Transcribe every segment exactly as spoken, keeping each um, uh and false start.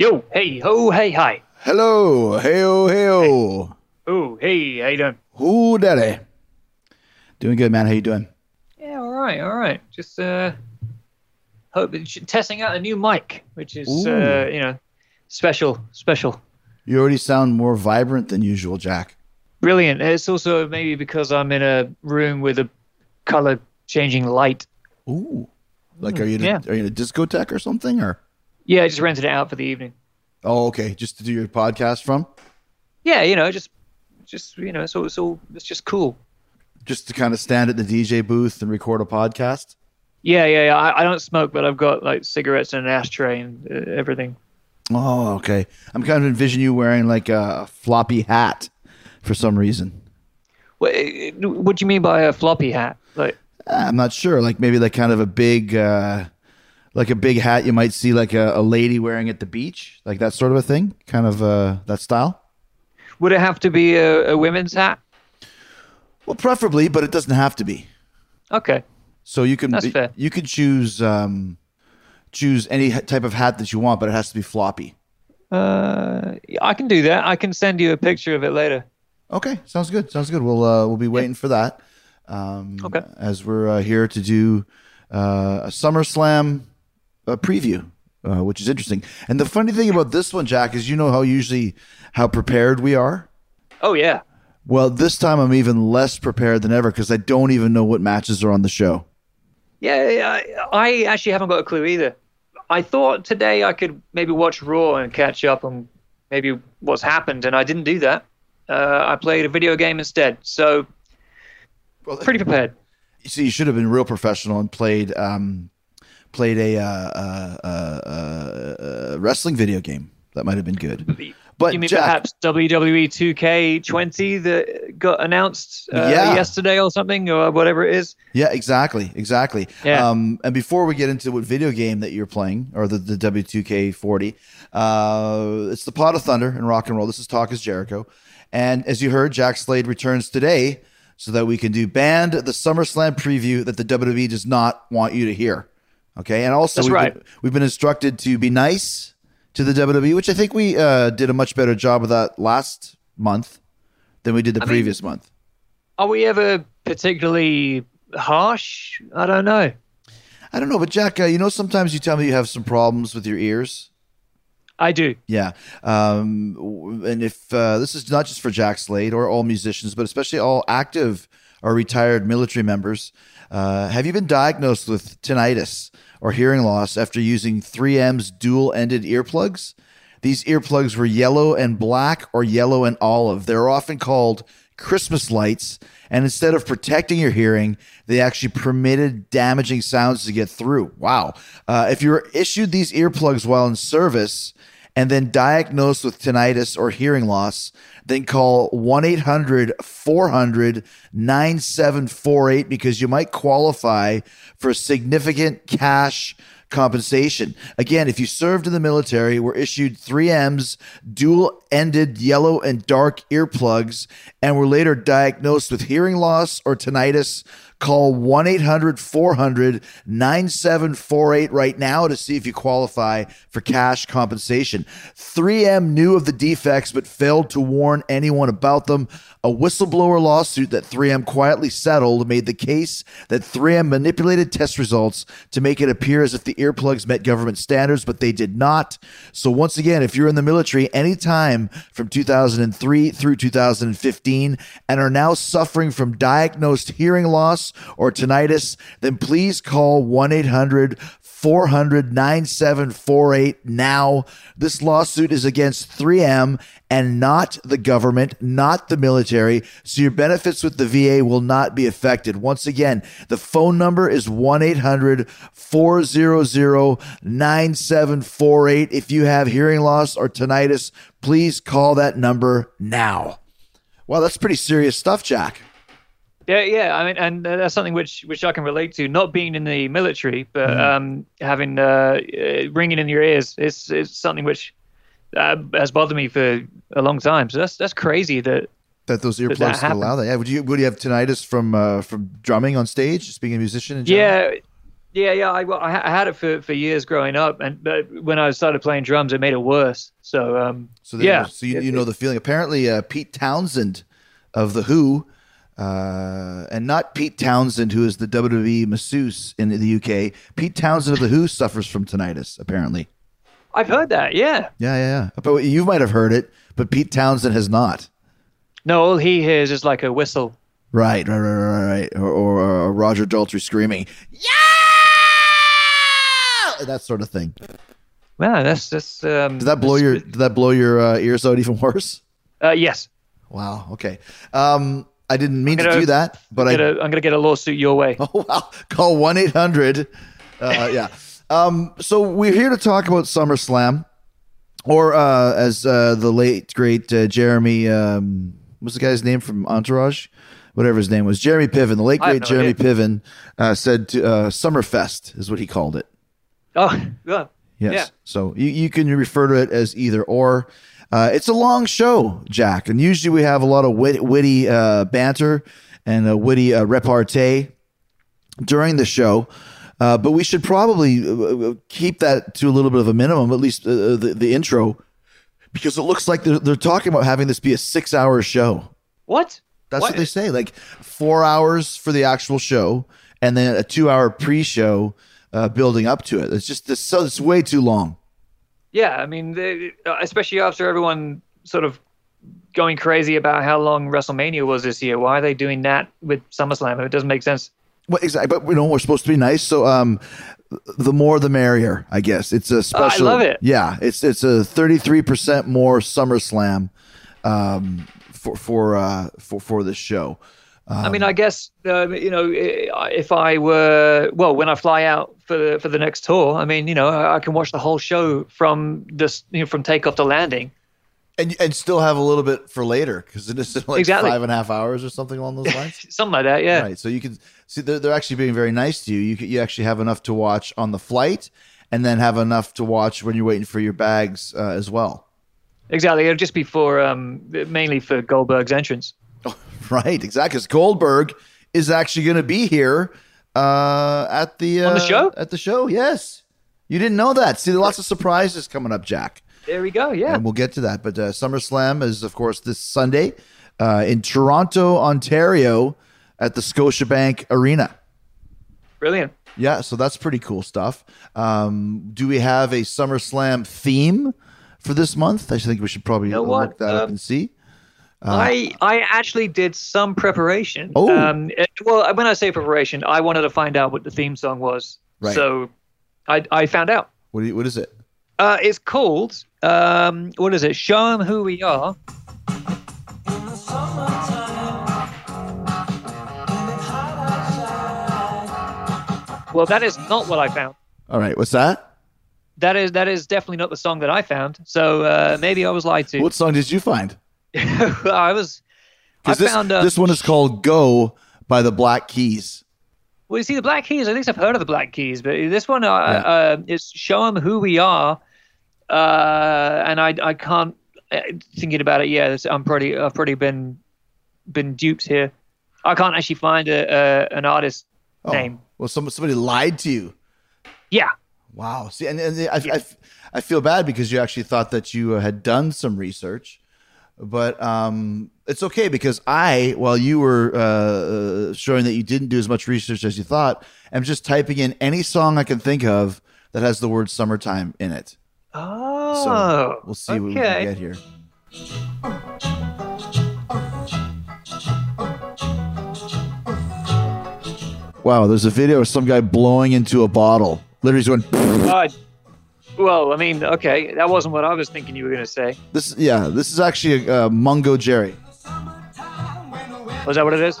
Yo, hey, ho, hey, hi. Hello, heyo, heyo. Oh, hey, how you doing? Who daddy? Doing good, man. How you doing? Yeah, all right, all right. Just uh, hope testing out a new mic, which is uh, you know, special, special. You already sound more vibrant than usual, Jack. Brilliant. It's also maybe because I'm in a room with a color changing light. Ooh, like are you in a, Yeah. are you in a discotheque or something, or? Yeah, I just rented it out for the evening. Oh, okay. Just to do your podcast from? Yeah, you know, just, just you know, so it's all it's just cool. Just to kind of stand at the D J booth and record a podcast? Yeah, yeah, yeah. I, I don't smoke, but I've got like cigarettes and an ashtray and uh, everything. Oh, okay. I'm kind of envisioning you wearing like a floppy hat for some reason. What, what do you mean by a floppy hat? Like, I'm not sure. Like maybe like kind of a big, uh, like a big hat you might see like a, a lady wearing at the beach, like that sort of a thing, kind of uh, that style. would it have to be a, a women's hat? Well, preferably, but it doesn't have to be. Okay. So you can That's fair. you can choose um, choose any h- type of hat that you want, but it has to be floppy. Uh, I can do that. I can send you a picture of it later. Okay, sounds good. Sounds good. We'll uh, we'll be waiting for that. Um, Okay. As we're uh, here to do uh, a SummerSlam uh, preview, uh, which is interesting. And the funny thing about this one, Jack, is you know how usually how prepared we are. Oh yeah. Well, this time I'm even less prepared than ever because I don't even know what matches are on the show. Yeah, I, I actually haven't got a clue either. I thought today I could maybe watch Raw and catch up on maybe what's happened, and I didn't do that. Uh, I played a video game instead, so Well, pretty prepared. You see, you should have been real professional and played um, played a uh, uh, uh, uh, wrestling video game. That might have been good. But you mean Jack, perhaps W W E two K twenty that got announced uh, Yeah. yesterday or something, or whatever it is? yeah, exactly, exactly. Yeah. Um, and before we get into what video game that you're playing, or the, the W two K forty, uh, it's the Pot of Thunder and Rock and Roll. This is Talk is Jericho. And as you heard, Jack Slade returns today so that we can do banned the SummerSlam preview that the W W E does not want you to hear. Okay, and also That's we've, right. been, we've been instructed to be nice to the W W E, which I think we uh, did a much better job of that last month than we did the I mean- previous month. Are we ever particularly harsh? I don't know. I don't know, but Jack, uh, you know, sometimes you tell me you have some problems with your ears. I do. Yeah. Um, w- and if uh, this is not just for Jack Slade or all musicians, but especially all active or retired military members, uh, have you been diagnosed with tinnitus or hearing loss after using three M's dual-ended earplugs? These earplugs were yellow and black or yellow and olive. They're often called Christmas lights, and instead of protecting your hearing, they actually permitted damaging sounds to get through. Wow. Uh, if you were issued these earplugs while in service and then diagnosed with tinnitus or hearing loss, then call one eight hundred four hundred nine seven four eight because you might qualify for significant cash compensation. Again, if you served in the military, were issued three M's dual-ended yellow and dark earplugs, and were later diagnosed with hearing loss or tinnitus, call one eight hundred four hundred nine seven four eight right now to see if you qualify for cash compensation. three M knew of the defects but failed to warn anyone about them. A whistleblower lawsuit that three M quietly settled made the case that three M manipulated test results to make it appear as if the earplugs met government standards, but they did not. So once again, if you're in the military anytime from two thousand three through two thousand fifteen and are now suffering from diagnosed hearing loss or tinnitus, then please call one eight hundred four hundred nine seven four eight now. This lawsuit is against three M and not the government, not the military, so your benefits with the V A will not be affected. Once again, the phone number is one eight hundred four hundred nine seven four eight. If you have hearing loss or tinnitus, please call that number now. Wow, that's pretty serious stuff, Jack. Yeah, yeah. I mean, and uh, that's something which which I can relate to. Not being in the military, but Mm-hmm. um, having uh, uh, ringing in your ears is is something which uh, has bothered me for a long time. So that's that's crazy that That those that earplugs could happened. allow that. Yeah. Would you would you have tinnitus from uh, from drumming on stage, just being a musician in general? Yeah, Yeah, yeah. I, well, I ha- I had it for, for years growing up, and but when I started playing drums, it made it worse. So, um, So there, yeah. so you, you know the feeling. Apparently, uh, Pete Townsend of the Who, uh, and not Pete Townsend, who is the W W E masseuse in the U K. Pete Townsend of the Who suffers from tinnitus. Apparently, I've heard that. Yeah. yeah, yeah, yeah. But you might have heard it, but Pete Townsend has not. No, all he hears is like a whistle. Right, right, right, right, right. Or, or, or Roger Daltrey screaming, "Yeah!" that sort of thing. Wow, that's that's. Um, Did that blow your Did that blow your uh, ears out even worse? Uh, yes. Wow. Okay. Um, I didn't mean I'm gonna to do that, but I. get a, I'm going to get a lawsuit your way. Oh wow! Call one eight hundred. Uh, yeah. Um, so we're here to talk about SummerSlam, or uh, as uh, the late great uh, Jeremy, um, what's the guy's name from Entourage? Whatever his name was, Jeremy Piven. The late I have great no Jeremy idea. Piven uh, said to, uh, Summerfest is what he called it. Oh, yeah. Yes. Yeah. So you, you can refer to it as either or. Uh, it's a long show, Jack, and usually we have a lot of wit, witty uh, banter and a witty uh, repartee during the show. Uh, but we should probably uh, keep that to a little bit of a minimum, at least uh, the, the intro, because it looks like they're, they're talking about having this be a six-hour show. What? That's what? what they say, like four hours for the actual show and then a two-hour pre-show uh, building up to it. It's just this, so it's way too long. Yeah, I mean, they, uh, especially after everyone sort of going crazy about how long WrestleMania was this year. Why are they doing that with SummerSlam? It doesn't make sense. Well, exactly, but you know we're supposed to be nice, so um, the more the merrier, I guess. It's a special. Oh, I love it. Yeah, it's it's a thirty-three percent more SummerSlam um, for for uh, for for this show. Um, I mean, I guess uh, you know, if I were well, when I fly out for the for the next tour, I mean, you know, I, I can watch the whole show from this, you know, from takeoff to landing. And and still have a little bit for later because it is like Exactly. five and a half hours or something along those lines. Something like that, yeah. Right. So you can see they're, they're actually being very nice to you. You could, you actually have enough to watch on the flight, and then have enough to watch when you're waiting for your bags uh, as well. Exactly. It'll just be for um, mainly for Goldberg's entrance. Oh, right. Exactly. Because Goldberg is actually going to be here uh, at the uh, On the show? At the show. Yes. You didn't know that. See, lots of surprises coming up, Jack. There we go. Yeah. And we'll get to that. But uh, SummerSlam is, of course, this Sunday uh, in Toronto, Ontario at the Scotiabank Arena. Brilliant. Yeah, so that's pretty cool stuff. Um, do we have a SummerSlam theme for this month? I think we should probably You know look what? that up Um, and see. I I actually did some preparation. Oh. Um, it- well, when I say preparation, I wanted to find out what the theme song was. Right. So I I found out. What, do you, what is it? Uh, it's called um, what is it? Show 'em who we are. Well, that is not what I found. All right, what's that? That is that is definitely not the song that I found. So uh, maybe I was lied to. What song did you find? I was. I Because this, found. Uh, this one is called Go by the Black Keys. Well, you see, the Black Keys, at least I've heard of the Black Keys, but this one uh, Yeah. uh, is Show 'em who we are. Uh, and I I can't, uh, thinking about it, yeah, this- I'm pretty, I've pretty been been duped here. I can't actually find a, a an artist Oh, name. well, some, somebody lied to you. Yeah. Wow. See, and, and I, I, I feel bad because you actually thought that you uh, had done some research, but um, it's okay because I, while you were uh, showing that you didn't do as much research as you thought, am just typing in any song I can think of that has the word summertime in it. Oh. So we'll see okay. what we can get here. Wow, there's a video of some guy blowing into a bottle. Literally just going. Uh, well, I mean, okay, that wasn't what I was thinking you were going to say. This, yeah, this is actually a uh, Mungo Jerry. Was that what it is?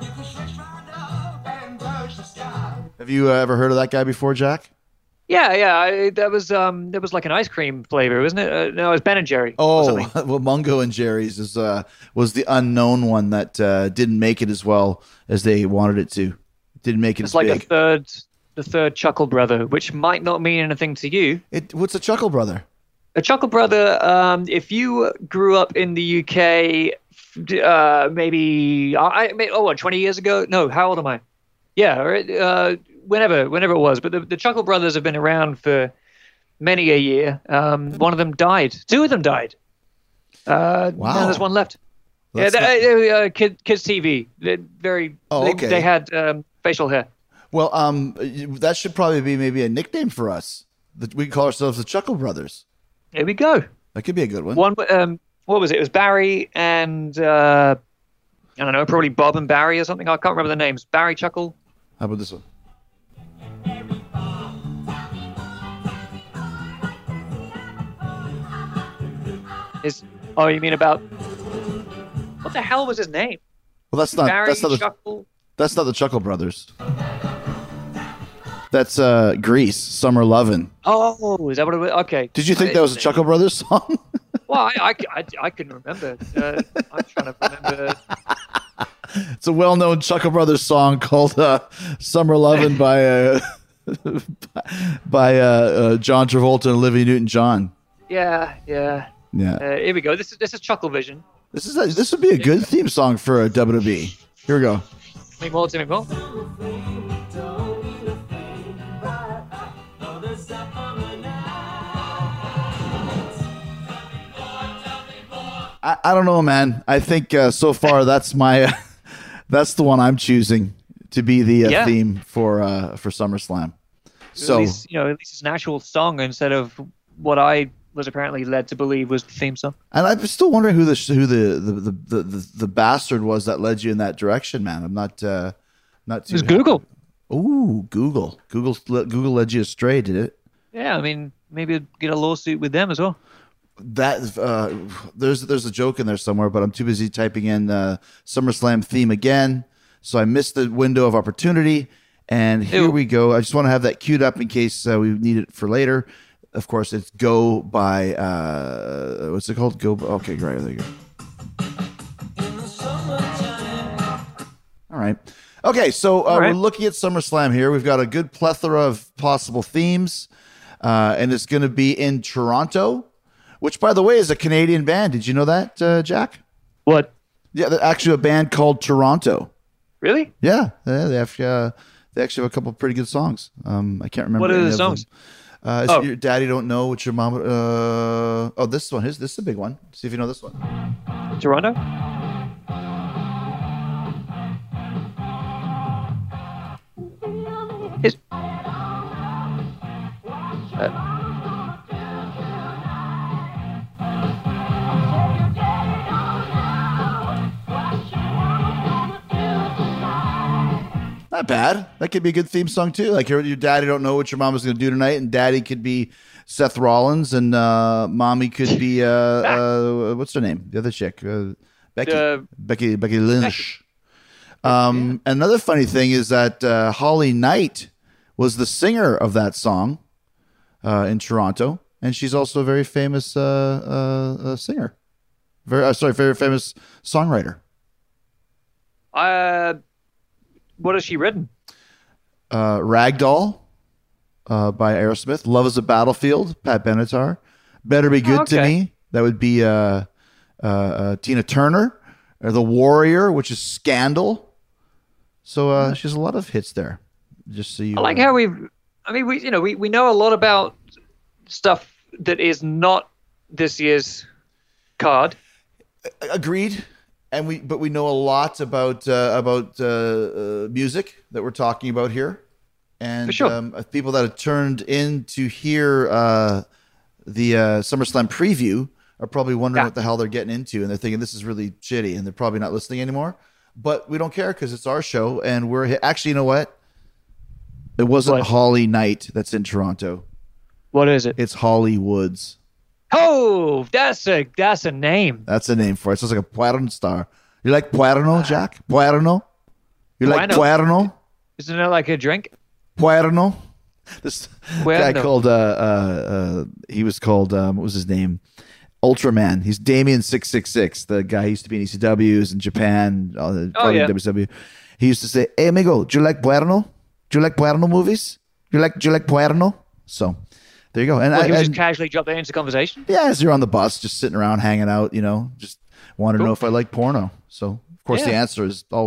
Have you uh, ever heard of that guy before, Jack? Yeah, yeah. I, that was um, that was like an ice cream flavor, wasn't it? Uh, no, it was Ben and Jerry. or Oh, something. well, Mungo and Jerry's is uh, was the unknown one that uh, didn't make it as well as they wanted it to. Didn't make it It's as like big. the third, the third Chuckle Brother, which might not mean anything to you. It, what's a Chuckle Brother? A Chuckle Brother, um, if you grew up in the U K, uh, maybe I, I may- oh, what, twenty years ago? No, how old am I? Yeah, all right, uh, whenever, whenever it was. But the, the Chuckle Brothers have been around for many a year. Um, one of them died. Two of them died. Uh, Wow. Now there's one left. That's yeah, not- they, they, uh, kid, Kids T V. They're very. Oh, they, okay. They had um, facial hair. Well, um, that should probably be maybe a nickname for us. That we call ourselves the Chuckle Brothers. Here we go. That could be a good one. One. Um, what was it? It was Barry and uh, I don't know, probably Bob and Barry or something. I can't remember the names. Barry Chuckle. How about this one? Is oh, you mean about what the hell was his name? Well, that's not Barry that's not the, Chuckle. that's not the Chuckle Brothers. That's uh, Grease, Summer Lovin'. Oh, is that what it was? Okay. Did you think that was a Chuckle Brothers song? Well, I, I, I, I couldn't remember. Uh, I'm trying to remember. It's a well-known Chuckle Brothers song called uh, "Summer Lovin'" by uh, by uh, uh, John Travolta and Olivia Newton-John. Yeah, yeah. Yeah, Uh, here we go. This is this is Chuckle Vision. this is a, this would be a good theme song for a W W E. Here we go. Timmy more, Timmy more. I, I don't know, man. I think uh, so far that's my that's the one I'm choosing to be the uh, Yeah. theme for uh, for SummerSlam. So At least, you know, at least it's an actual song instead of what I was apparently led to believe was the theme song. And I'm still wondering who the who the the, the, the, the the bastard was that led you in that direction, man. I'm not uh, not too. It was Google. Ooh, Google. Google Google led you astray, did it? Yeah, I mean, maybe I'd get a lawsuit with them as well. That uh, there's there's a joke in there somewhere, but I'm too busy typing in uh, SummerSlam theme again, so I missed the window of opportunity. And here Ew. we go. I just want to have that queued up in case uh, we need it for later. Of course, it's "Go" by uh, what's it called? Go. Okay, great. There you go. All right. Okay, so uh, All right. we're looking at SummerSlam here. We've got a good plethora of possible themes, uh, and it's going to be in Toronto, which, by the way, is a Canadian band. Did you know that, uh, Jack? What? Yeah, they're actually a band called Toronto. Really? Yeah, yeah they have. Uh, they actually have a couple of pretty good songs. Um, I can't remember. What are any the of them. songs? Uh, is Oh. it Your Daddy Don't Know What Your Mama. Uh, oh, this one. Here's, this is a big one. See if you know this one. Toronto? Is, uh, Not bad. That could be a good theme song too. Like your, your daddy don't know what your mama's going to do tonight, and daddy could be Seth Rollins, and uh, mommy could be uh, uh, what's her name? The other chick, uh, Becky, Uh, Becky, Becky Lynch. Um, Another funny thing is that uh, Holly Knight was the singer of that song uh, in Toronto, and she's also a very famous uh, uh, uh, singer. Very uh, sorry, very famous songwriter. uh, what has she written? uh, Ragdoll uh, by Aerosmith. Love is a Battlefield, Pat Benatar. Better Be Good to Okay. Me. That would be uh, uh, uh, Tina Turner. Or The Warrior, which is Scandal. So uh, she has a lot of hits there. Just so you I like uh, how we've. I mean, we you know we, we know a lot about stuff that is not this year's card. Agreed. And we, but we know a lot about uh, about uh, uh, music that we're talking about here, and For sure. um, people that have turned in to hear uh, the uh, SummerSlam preview are probably wondering Yeah. what the hell they're getting into, and they're thinking this is really shitty, and they're probably not listening anymore. But we don't care because it's our show, and we're hi- actually, you know what? It wasn't What? Holly Knight that's in Toronto. What is it? It's Holly Woods. Oh, that's a that's a name. That's a name for it. It sounds like a porn star. You like Puerno, Jack? Puerno? You like Bueno. Puerno? Isn't it like a drink? Puerno? This guy Puerno. called, uh, uh, uh, he was called, um, what was his name? Ultraman. He's Damien six six six, the guy who used to be in E C Ws in Japan, uh, probably Oh, yeah. in W C W. He used to say, hey, amigo, do you like Puerno? Do you like Puerno movies? Do you like, do you like Puerno? So there you go. And Well, I, he was and- just casually dropped that into conversation. yeah, as you're on the bus, just sitting around, hanging out, you know, just wanted to Cool. know if I like porno. So, of course, the Yeah. answer is always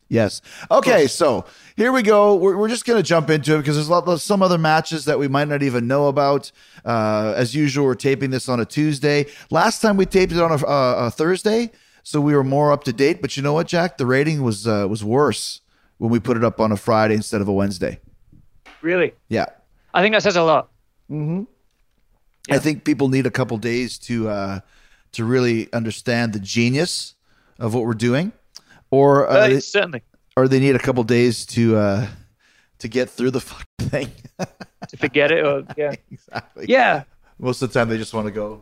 Yes. Okay, so here we go. We're, we're just going to jump into it because there's a lot, there's some other matches that we might not even know about. Uh, as usual, we're taping this on a Tuesday. Last time we taped it on a, a, a Thursday, so we were more up to date. But you know what, Jack? The rating was uh, was worse when we put it up on a Friday instead of a Wednesday. Really? Yeah. I think that says a lot. Mm-hmm. Yeah. I think people need a couple days to uh, to really understand the genius of what we're doing. Or uh, uh, certainly, or they need a couple days to uh, to get through the fucking thing, to forget it. Or yeah, exactly. Yeah, most of the time they just want to go.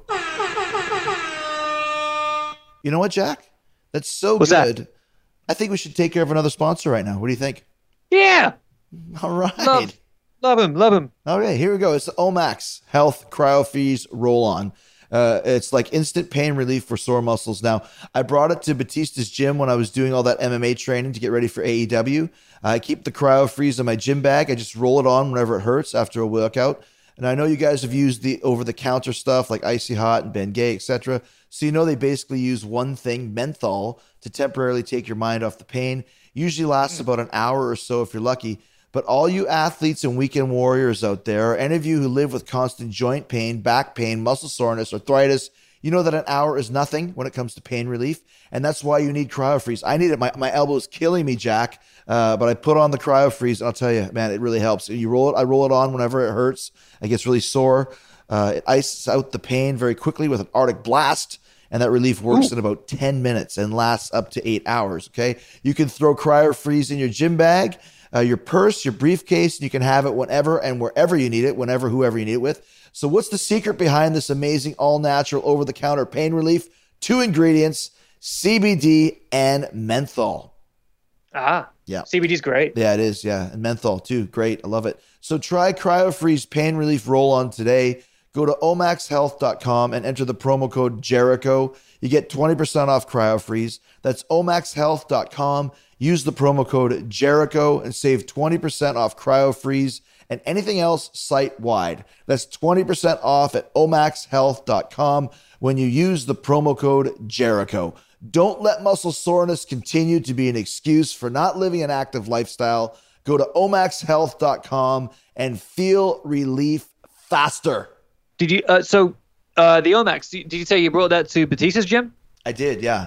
You know what, Jack? That's so What's good. That? I think we should take care of another sponsor right now. What do you think? Yeah. All right. Love, love him. Love him. Okay, here we go. It's the Omax Health CryoFreeze Roll-On. Uh, it's like instant pain relief for sore muscles. Now, I brought it to Batista's gym when I was doing all that M M A training to get ready for A E W. I keep the CryoFreeze in my gym bag. I just roll it on whenever it hurts after a workout. And I know you guys have used the over-the-counter stuff like Icy Hot and Bengay, et cetera. So you know they basically use one thing, menthol, to temporarily take your mind off the pain. Usually lasts about an hour or so if you're lucky. But all you athletes and weekend warriors out there, or any of you who live with constant joint pain, back pain, muscle soreness, arthritis, you know that an hour is nothing when it comes to pain relief. And that's why you need CryoFreeze. I need it. My, my elbow is killing me, Jack. Uh, but I put on the CryoFreeze, and I'll tell you, man, it really helps. You roll it. I roll it on whenever it hurts. It gets really sore. Uh, it ices out the pain very quickly with an Arctic blast. And that relief works Ooh. in about ten minutes and lasts up to eight hours, okay? You can throw CryoFreeze in your gym bag, Uh, your purse, your briefcase, and you can have it whenever and wherever you need it, whenever, whoever you need it with. So what's the secret behind this amazing all-natural, over-the-counter pain relief? Two ingredients, C B D and menthol. Ah, yeah. C B D is great. Yeah, it is, yeah. And menthol, too. Great. I love it. So try CryoFreeze Pain Relief Roll-On today. Go to omax health dot com and enter the promo code Jericho. You get twenty percent off CryoFreeze. That's omax health dot com. Use the promo code Jericho and save twenty percent off CryoFreeze and anything else site-wide. That's twenty percent off at omax health dot com when you use the promo code Jericho. Don't let muscle soreness continue to be an excuse for not living an active lifestyle. Go to omax health dot com and feel relief faster. Did you, uh, so uh, the Omax, did you say you brought that to Batista's gym? I did, yeah.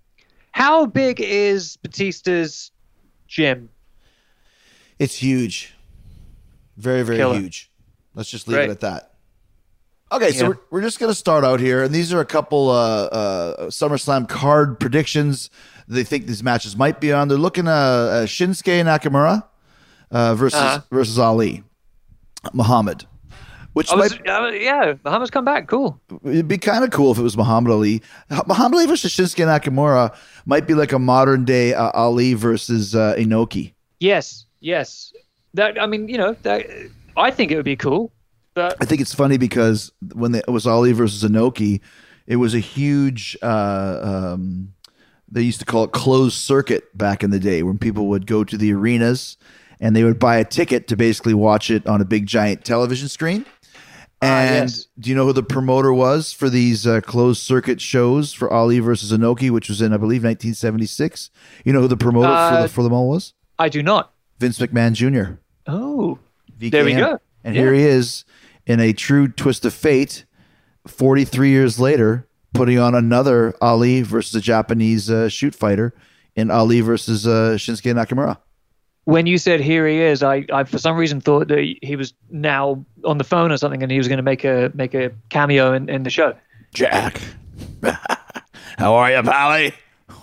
How big is Batista's gym? It's huge. Very, very Killer. huge. Let's just leave Great. it at that. Okay, so yeah. we're, we're just going to start out here. And these are a couple uh, uh, SummerSlam card predictions. They think these matches might be on. They're looking at uh, Shinsuke Nakamura uh, versus uh-huh. versus Ali. Muhammad. Which was, might, uh, yeah, Muhammad's come back. Cool. It'd be kind of cool if it was Muhammad Ali. Muhammad Ali versus Shinsuke Nakamura might be like a modern day uh, Ali versus uh, Inoki. Yes, yes. That I mean, you know, that, I think it would be cool. But I think it's funny because when they, it was Ali versus Inoki, it was a huge. Uh, um, they used to call it closed circuit back in the day, when people would go to the arenas and they would buy a ticket to basically watch it on a big giant television screen. And uh, yes. do you know who the promoter was for these uh, closed circuit shows for Ali versus Inoki, which was in, I believe, nineteen seventy-six? You know who the promoter uh, for, the, for them all was? I do not. Vince McMahon Junior Oh, V K M. There we go. And yeah. here he is in a true twist of fate, forty-three years later, putting on another Ali versus a Japanese uh, shoot fighter in Ali versus uh, Shinsuke Nakamura. When you said here he is, I, I for some reason thought that he was now on the phone or something, and he was going to make a make a cameo in, in the show. Jack, how are you, Pally?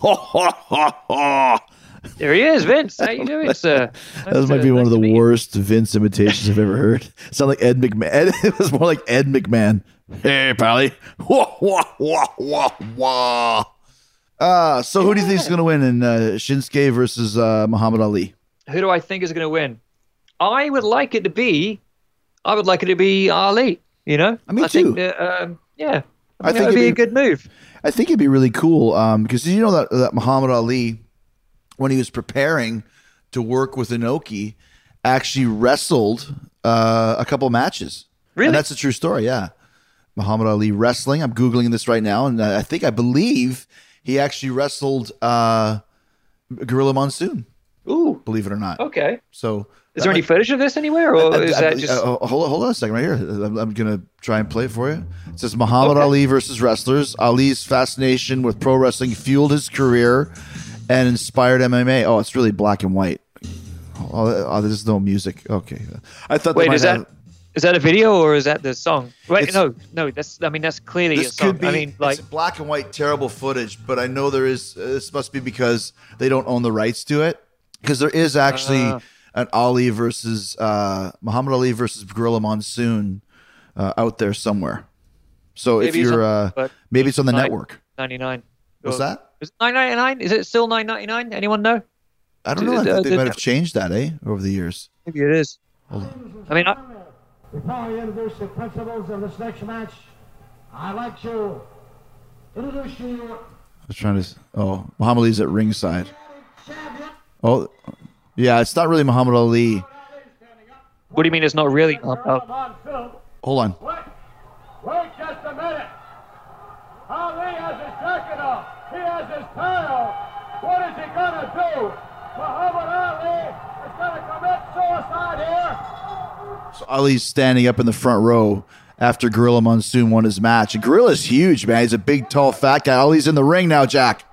There he is, Vince. How you doing, sir? That might be one of the worst Vince imitations I've ever heard. It sounded like Ed McMahon. It was more like Ed McMahon. Hey, Pally. Wah, wah, wah, wah, wah. Uh, so who do you think is going to win in uh, Shinsuke versus uh, Muhammad Ali? Who do I think is going to win? I would like it to be, I would like it to be Ali. You know, I mean, I too. Think that, um, yeah, I, I think, think it'd be, be a good move. I think it'd be really cool um, because you know that that Muhammad Ali, when he was preparing to work with Inoki, actually wrestled uh, a couple matches. Really, and that's a true story. Yeah, Muhammad Ali wrestling. I'm googling this right now, and I think I believe he actually wrestled uh, Gorilla Monsoon. Ooh. believe it or not. Okay. So is there any footage of this anywhere, or I, I, is I, that just? uh, hold on, hold on a second, right here. I'm, I'm gonna try and play it for you. It says Muhammad Okay. Ali versus wrestlers. Ali's fascination with pro wrestling fueled his career and inspired M M A. Oh, it's really black and white. Oh, oh there's no music. Okay, I thought. Wait, they is might that have, is that a video or is that the song? Wait, It's- no, no. That's I mean that's clearly a this song. could be? I mean, like, it's black and white, terrible footage. But I know there is. Uh, this must be because they don't own the rights to it. Because there is actually Uh. an Ali versus uh, Muhammad Ali versus Gorilla Monsoon uh, out there somewhere. So if Maybe it's you're, on- uh, but maybe it's on the nine- network. ninety-nine. What's Or- that? Is it nine ninety-nine? Is it still nine ninety-nine? Anyone know? I don't know. I Uh, think they the- might have changed that, eh, over the years. Maybe it is. I mean, I, Before I introduce the principals of this next match, I'd like to introduce you I was trying to. Oh, Muhammad Ali's at ringside. champion. Oh, yeah. It's not really Muhammad Ali. what do you mean it's not really? Oh, oh. On film. Hold on. Wait, wait just a minute. Ali has his jacket off. He has his tie off. What is he gonna do? Muhammad Ali is gonna commit suicide here. So Ali's standing up in the front row after Gorilla Monsoon won his match. And Gorilla's huge, man. He's a big, tall, fat guy. Ali's in the ring now, Jack.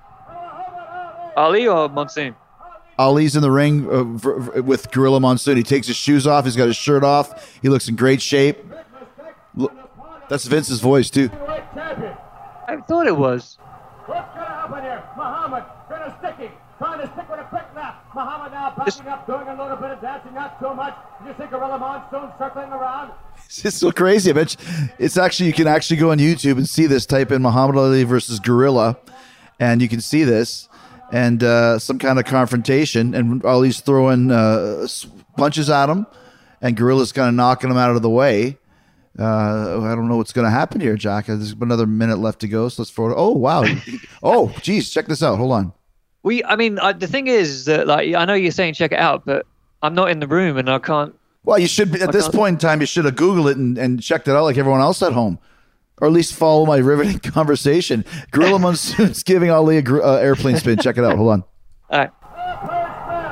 Ali or Monsoon? Ali's in the ring uh, v- v- with Gorilla Monsoon. He takes his shoes off. He's got his shirt off. He looks in great shape. Look, that's Vince's voice, too. Heavyweight champion. I thought it was. What's gonna happen here? Muhammad gonna stick him, trying to stick with a quick left. Muhammad now backing up, doing a little bit of dancing, not too much. You see Gorilla Monsoon circling around. It's just so crazy. I bet you- it's actually, you can actually go on YouTube and see this. Type in Muhammad Ali versus Gorilla, and you can see this. And uh, some kind of confrontation, and Ali's throwing uh, s- punches at him, and Gorilla's kind of knocking him out of the way. Uh, I don't know what's going to happen here, Jack. There's another minute left to go, so let's forward. Oh wow! Oh, geez, check this out. Hold on. We, I mean, uh, the thing is that, like, I know you're saying check it out, but I'm not in the room and I can't. Well, you should be, at this point in time, you should have Googled it and, and checked it out like everyone else at home, or at least follow my riveting conversation. Gorilla Monsoon's giving Ali a gr- uh, airplane spin. Check it out. Hold on. All right. Airplane spin.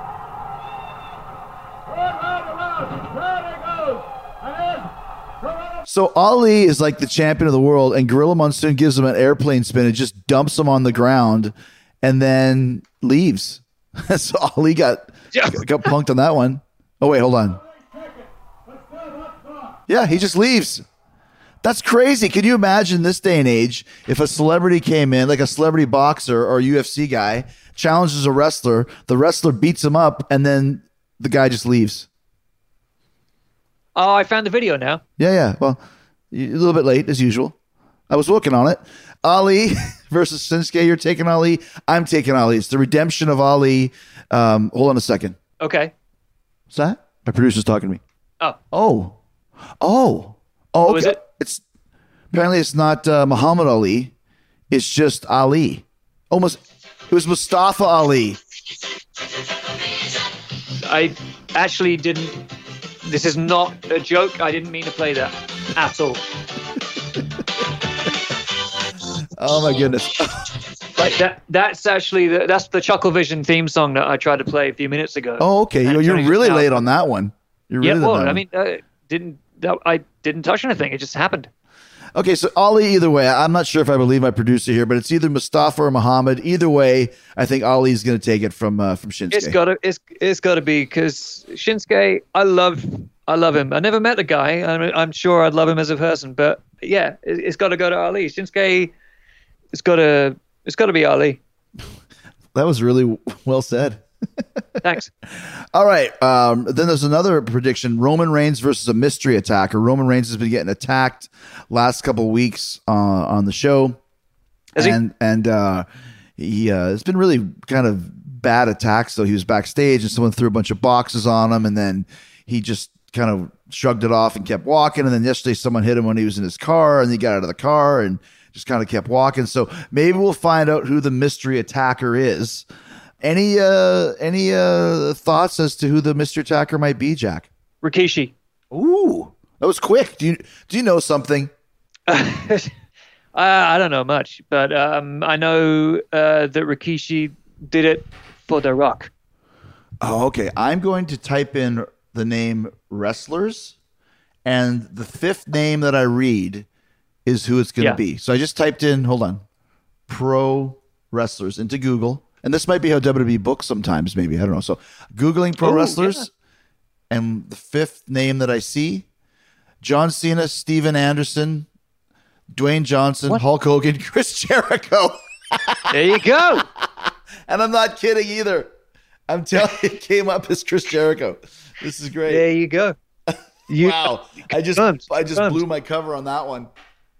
Going round and round. There he goes. And then Gorilla So Ali is like the champion of the world, and Gorilla Monsoon gives him an airplane spin and just dumps him on the ground, and then leaves. So Ali got Yeah. got punked on that one. Oh wait, hold on. Yeah, he just leaves. That's crazy. Can you imagine this day and age if a celebrity came in, like a celebrity boxer or U F C guy, challenges a wrestler, the wrestler beats him up, and then the guy just leaves? Oh, I found the video now. Yeah, yeah. Well, a little bit late as usual. I was working on it. Ali versus Shinsuke. You're taking Ali. I'm taking Ali. It's the redemption of Ali. Um, hold on a second. Okay. What's that? My producer's talking to me. Oh, Oh, oh, oh. Who is okay. it? It's apparently it's not uh, Muhammad Ali. It's just Ali. Almost. It was Mustafa Ali. I actually didn't. This is not a joke. I didn't mean to play that at all. Oh my goodness. Like that. That's actually the, that's the Chuckle Vision theme song that I tried to play a few minutes ago. Oh, okay. And You're, it's you're only really just now- late on that one. You're Yeah, really late well, on that I one. mean, uh, didn't that, I didn't touch anything. It just happened. Okay, so Ali, either way, I'm not sure if I believe my producer here, but it's either Mustafa or Muhammad. Either way, I think Ali's going to take it from uh, from Shinsuke. It's gotta, it's it's gotta be because Shinsuke. I love, I love him. I never met the guy. I'm, I'm sure I'd love him as a person, but yeah, it, it's got to go to Ali. Shinsuke, it's gotta, it's gotta be Ali. That was really well said. Thanks. All right. Um, then there's another prediction: Roman Reigns versus a mystery attacker. Roman Reigns has been getting attacked last couple of weeks uh, on the show, Has he? and and uh, he uh, it's been really kind of bad attacks. So he was backstage, and someone threw a bunch of boxes on him, and then he just kind of shrugged it off and kept walking. And then yesterday, someone hit him when he was in his car, and he got out of the car and just kind of kept walking. So maybe we'll find out who the mystery attacker is. Any uh any uh thoughts as to who the mystery attacker might be, Jack? Rikishi. Ooh, that was quick. Do you do you know something? uh, I don't know much, but um, I know uh, that Rikishi did it for The Rock. Oh, okay. I'm going to type in the name wrestlers, and the fifth name that I read is who it's going to Yeah. be. So I just typed in, hold on, pro wrestlers into Google. And this might be how W W E books sometimes, maybe. I don't know. So Googling pro Oh, wrestlers, and the fifth name that I see, John Cena, Steven Anderson, Dwayne Johnson, What? Hulk Hogan, Chris Jericho. There you go. And I'm not kidding either. I'm telling you, it came up as Chris Jericho. This is great. There you go. You, Wow. I just Confirmed. I just Confirmed. blew my cover on that one.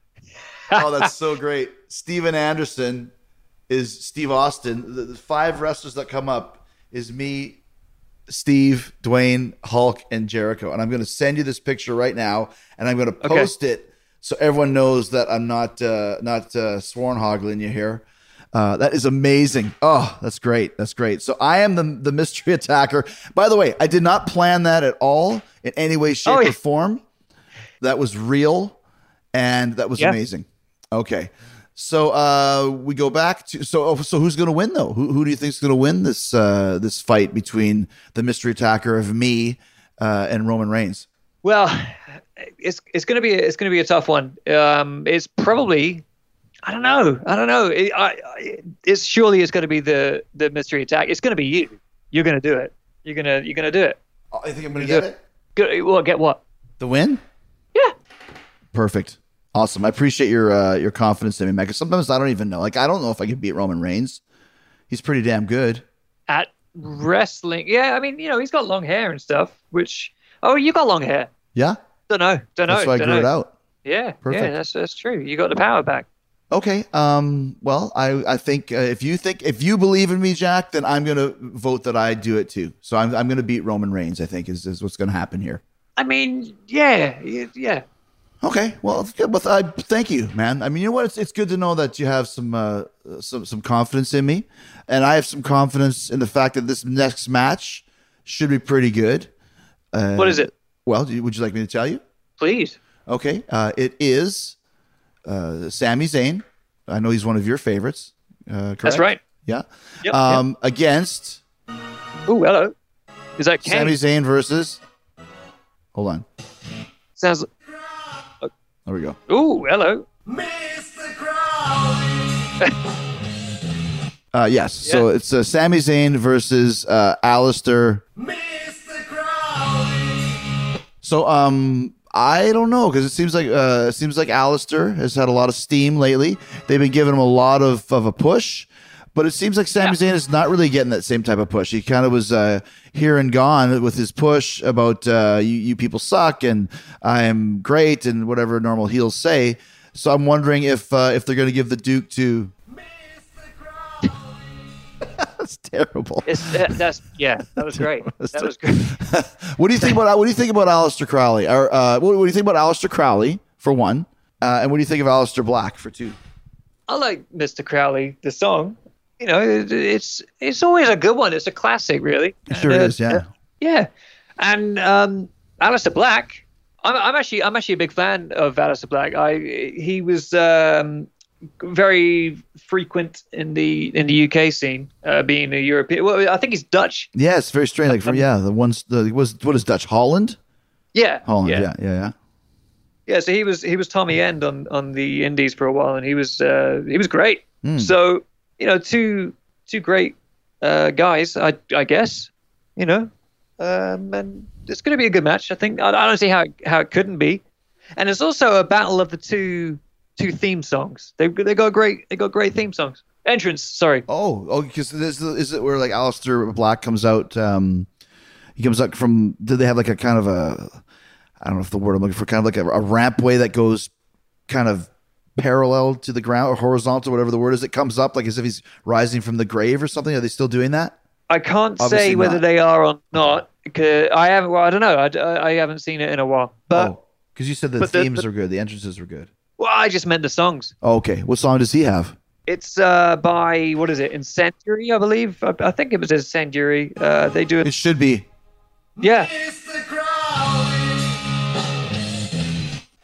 Oh, that's so great. Steven Anderson is Steve Austin. The, the five wrestlers that come up is me, Steve, Dwayne, Hulk, and Jericho. And I'm going to send you this picture right now, and I'm going to Okay. post it so everyone knows that I'm not uh, not uh, sworn-hoggling you here. Uh, that is amazing. Oh, that's great. That's great. So I am the the mystery attacker. By the way, I did not plan that at all in any way, shape, Oh, yeah. or form. That was real, and that was Yeah. amazing. Okay, so uh, we go back to so oh, so who's going to win though? Who who do you think is going to win this uh, this fight between the mystery attacker of me uh, and Roman Reigns? Well, it's it's gonna be it's gonna be a tough one. Um, it's probably I don't know. I don't know. It, I, I, it's surely it's going to be the the mystery attack. It's going to be you. You're going to do it. You're gonna you're gonna do it. Oh, I think I'm going to You get do it. Good. Well, get what? The win. Yeah. Perfect. Awesome. I appreciate your uh, your confidence in me, Mecca. Sometimes I don't even know. Like I don't know if I can beat Roman Reigns. He's pretty damn good. At wrestling, yeah. I mean, you know, he's got long hair and stuff. Which oh, you got long hair. Yeah. Don't know. Don't know. That's why I don't grew know. it out. Yeah. Perfect. Yeah. That's that's true. You got the power back. Okay. Um, well, I, I think uh, if you think if you believe in me, Jack, then I'm gonna vote that I do it too. So I'm I'm gonna beat Roman Reigns. I think is, is what's gonna happen here. I mean, yeah, y- yeah. Okay. Well, it's good. Well, I thank you, man. I mean, you know what? It's it's good to know that you have some uh, some some confidence in me, and I have some confidence in the fact that this next match should be pretty good. Uh, What is it? Well, do you- would you like me to tell you? Please. Okay. Uh, it is uh, Sami Zayn. I know he's one of your favorites. Uh, correct? That's right. Yeah. Yep, um, Against Oh, hello. Is that Kane? Sami Zayn versus. Hold on. Sounds. There we go. Oh, hello. Uh, yes. So Yeah. it's uh, Sami Zayn versus uh, Alistair. So um, I don't know because it seems like uh, it seems like Alistair has had a lot of steam lately. They've been giving him a lot of, of a push, but it seems like Sami Yeah. Zayn is not really getting that same type of push. He kind of was uh, here and gone with his push about uh, you, you people suck and I'm great and whatever normal heels say. So I'm wondering if uh, if they're going to give the Duke to. That's terrible. It's, that, that's yeah. That was great. That was great. What do you think about what do you think about Aleister Crowley? Or uh, what, what do you think about Aleister Crowley for one? Uh, and what do you think of Aleister Black for two? I like Mister Crowley, the song. You know, it, it's it's always a good one. It's a classic, really. It sure And, uh, is, yeah. Yeah, and um, Alistair Black. I'm, I'm actually I'm actually a big fan of Alistair Black. I he was um, very frequent in the in the U K scene, uh, being a European. Well, I think he's Dutch. Yeah, it's very strange. Like for yeah, the ones the was what is Dutch Holland? Yeah, Holland, yeah. yeah, yeah, yeah. Yeah, so he was he was Tommy End on, on the Indies for a while, and he was uh, he was great. Mm. So you know, two two great uh, guys, I I guess. You know, um, and it's going to be a good match. I think I, I don't see how it, how it couldn't be. And it's also a battle of the two two theme songs. They they got great they got great theme songs. Entrance, sorry. Oh, oh, because this is it where like Aleister Black comes out. Um, he comes out from. Did they have like a kind of a? I don't know if the word I'm looking for. Kind of like a, a rampway that goes kind of parallel to the ground or horizontal, whatever the word is. It comes up like as if he's rising from the grave or something. Are they still doing that? I can't Obviously say whether not. they are or not. Because I haven't. Well, I don't know. I, I haven't seen it in a while. But oh, because you said the but the- themes the- are good, the entrances were good. well, I just meant the songs. Oh, okay, what song does he have? It's uh, by, what is it, Incendiary, I believe. I, I think it was Incendiary. Uh, they do It it. should be. Yeah.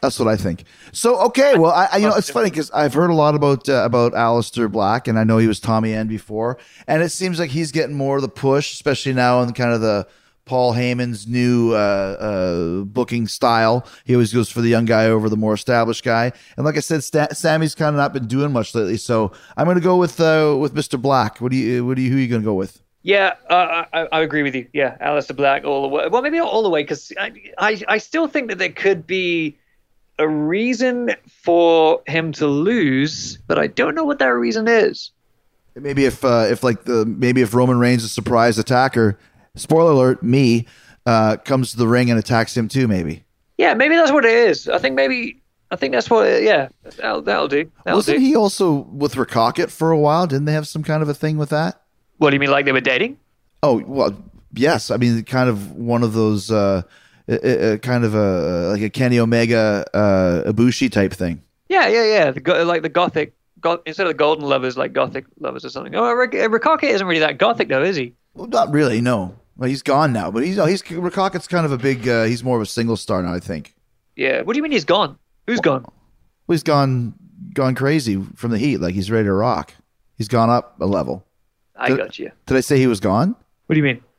That's what I think. So, okay, well, I, I you know, it's funny because I've heard a lot about uh, about Aleister Black, and I know he was Tommy End before, and it seems like he's getting more of the push, especially now in kind of the Paul Heyman's new uh, uh, booking style. He always goes for the young guy over the more established guy, and like I said, St- Sammy's kind of not been doing much lately. So I'm going to go with uh, with Mister Black. What do you? What do you? Who are you going to go with? Yeah, uh, I, I agree with you. Yeah, Aleister Black all the way. Well, maybe not all the way, because I, I I still think that there could be a reason for him to lose, but I don't know what that reason is. Maybe if uh, if like the maybe if Roman Reigns' surprise attacker, spoiler alert, me, uh, comes to the ring and attacks him too. Maybe. Yeah, maybe that's what it is. I think maybe I think that's what. It, yeah, that'll, that'll do. That'll Wasn't do. he also with Rakocket for a while? Didn't they have some kind of a thing with that? What do you mean, like they were dating? Oh well, yes. I mean, kind of one of those. Uh, A, a, kind of a like a Kenny Omega uh, Ibushi type thing. Yeah, yeah, yeah. The go- like the gothic, go- instead of the golden lovers, like gothic lovers or something. Oh, Rick- Rakocket isn't really that gothic though, is he? Well, not really. No, well, he's gone now. But he's he's Rakocket's kind of a big. Uh, he's more of a single star now, I think. Yeah. What do you mean he's gone? Who's well, gone? Well, he's gone gone crazy from the heat. Like he's ready to rock. He's gone up a level. I did, got you. Did I say he was gone? What do you mean?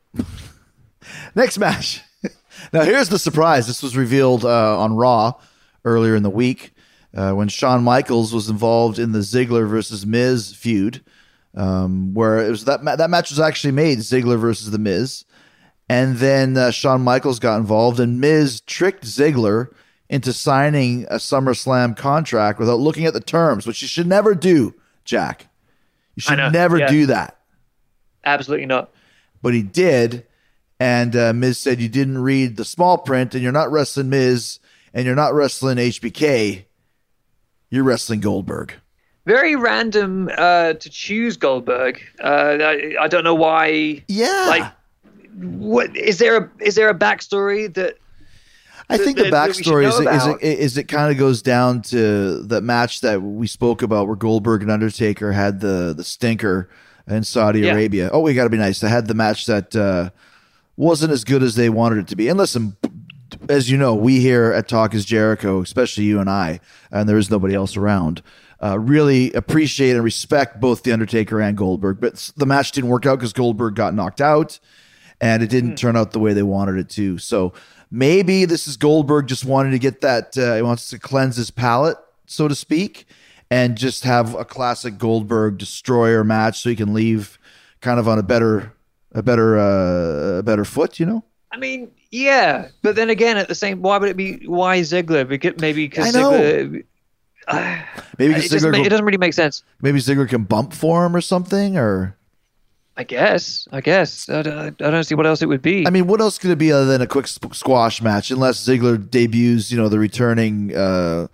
Next match. Now, here's the surprise. This was revealed uh, on Raw earlier in the week uh, when Shawn Michaels was involved in the Ziggler versus Miz feud, um, where it was that ma- that match was actually made Ziggler versus the Miz, and then uh, Shawn Michaels got involved, and Miz tricked Ziggler into signing a SummerSlam contract without looking at the terms, which you should never do, Jack. You should never yeah. do that. Absolutely not. But he did. And uh, Miz said, you didn't read the small print, and you're not wrestling Miz, and you're not wrestling H B K. You're wrestling Goldberg. Very random uh, to choose Goldberg. Uh, I, I don't know why. Yeah. Like, what is there a is there a backstory that? I think that, the that we should backstory know is, it, is, about? it, is it kind of goes down to the match that we spoke about where Goldberg and Undertaker had the, the stinker in Saudi Yeah. Arabia. Oh, we got to be nice. They had the match that uh, wasn't as good as they wanted it to be. And listen, as you know, we here at Talk is Jericho, especially you and I, and there is nobody else around, uh, really appreciate and respect both The Undertaker and Goldberg. But the match didn't work out because Goldberg got knocked out, and it didn't mm. turn out the way they wanted it to. So maybe this is Goldberg just wanting to get that, uh, he wants to cleanse his palate, so to speak, and just have a classic Goldberg destroyer match so he can leave kind of on a better, a better, uh, a better foot, you know? I mean, yeah, but then again, at the same, why would it be why Ziggler? Because maybe because I know. Ziggler, uh, maybe it Ziggler doesn't, go, it doesn't really make sense. Maybe Ziggler can bump for him or something, or I guess, I guess I, I, I don't see what else it would be. I mean, what else could it be other than a quick squash match? Unless Ziggler debuts, you know, the returning uh,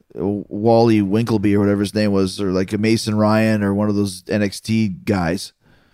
Wally Winkleby or whatever his name was, or like a Mason Ryan or one of those N X T guys.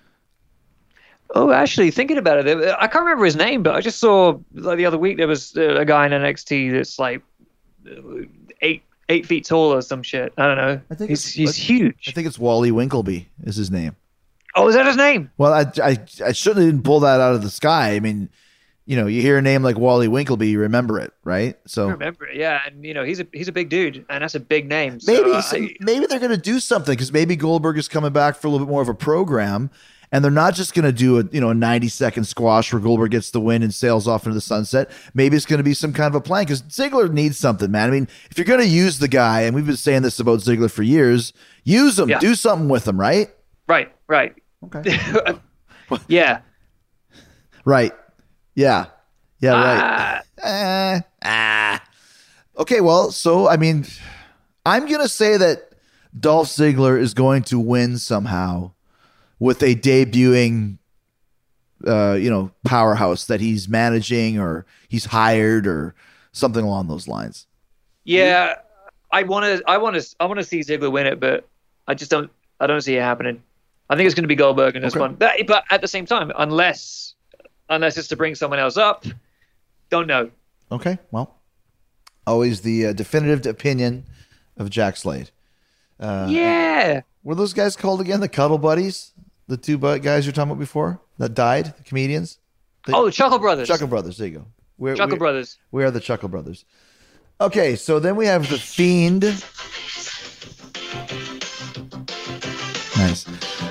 Oh, actually, thinking about it, I can't remember his name, but I just saw like the other week there was a guy in N X T that's like eight eight feet tall or some shit. I don't know. I think he's he's huge. I think it's Wally Winkleby is his name. Oh, is that his name? Well, I I I certainly didn't pull that out of the sky. I mean, you know, you hear a name like Wally Winkleby, you remember it, right? So I remember it, yeah, and you know he's a he's a big dude, and that's a big name. Maybe so I, maybe they're going to do something because maybe Goldberg is coming back for a little bit more of a program. And they're not just going to do a you know a ninety second squash where Goldberg gets the win and sails off into the sunset. Maybe it's going to be some kind of a plan because Ziggler needs something, man. I mean, if you're going to use the guy, and we've been saying this about Ziggler for years, use him, yeah. do something with him, right? Right, right. Okay. yeah. Right. Yeah. Yeah. Ah. Right. Uh, ah. Okay. Well, so I mean, I'm going to say that Dolph Ziggler is going to win somehow with a debuting, uh, you know, powerhouse that he's managing or he's hired or something along those lines. Yeah, I want to, I want to, I want to see Ziggler win it, but I just don't, I don't see it happening. I think it's going to be Goldberg in this okay. one, but, but at the same time, unless, unless it's to bring someone else up, don't know. Okay, well, always the uh, definitive opinion of Jack Slade. Uh, yeah. Were those guys called again? The Cuddle Buddies? The two guys you're talking about before that died, the comedians? The, oh, the Chuckle Brothers. Chuckle Brothers, there you go. We're, Chuckle we're, Brothers. We are the Chuckle Brothers. Okay, so then we have the Fiend. Nice.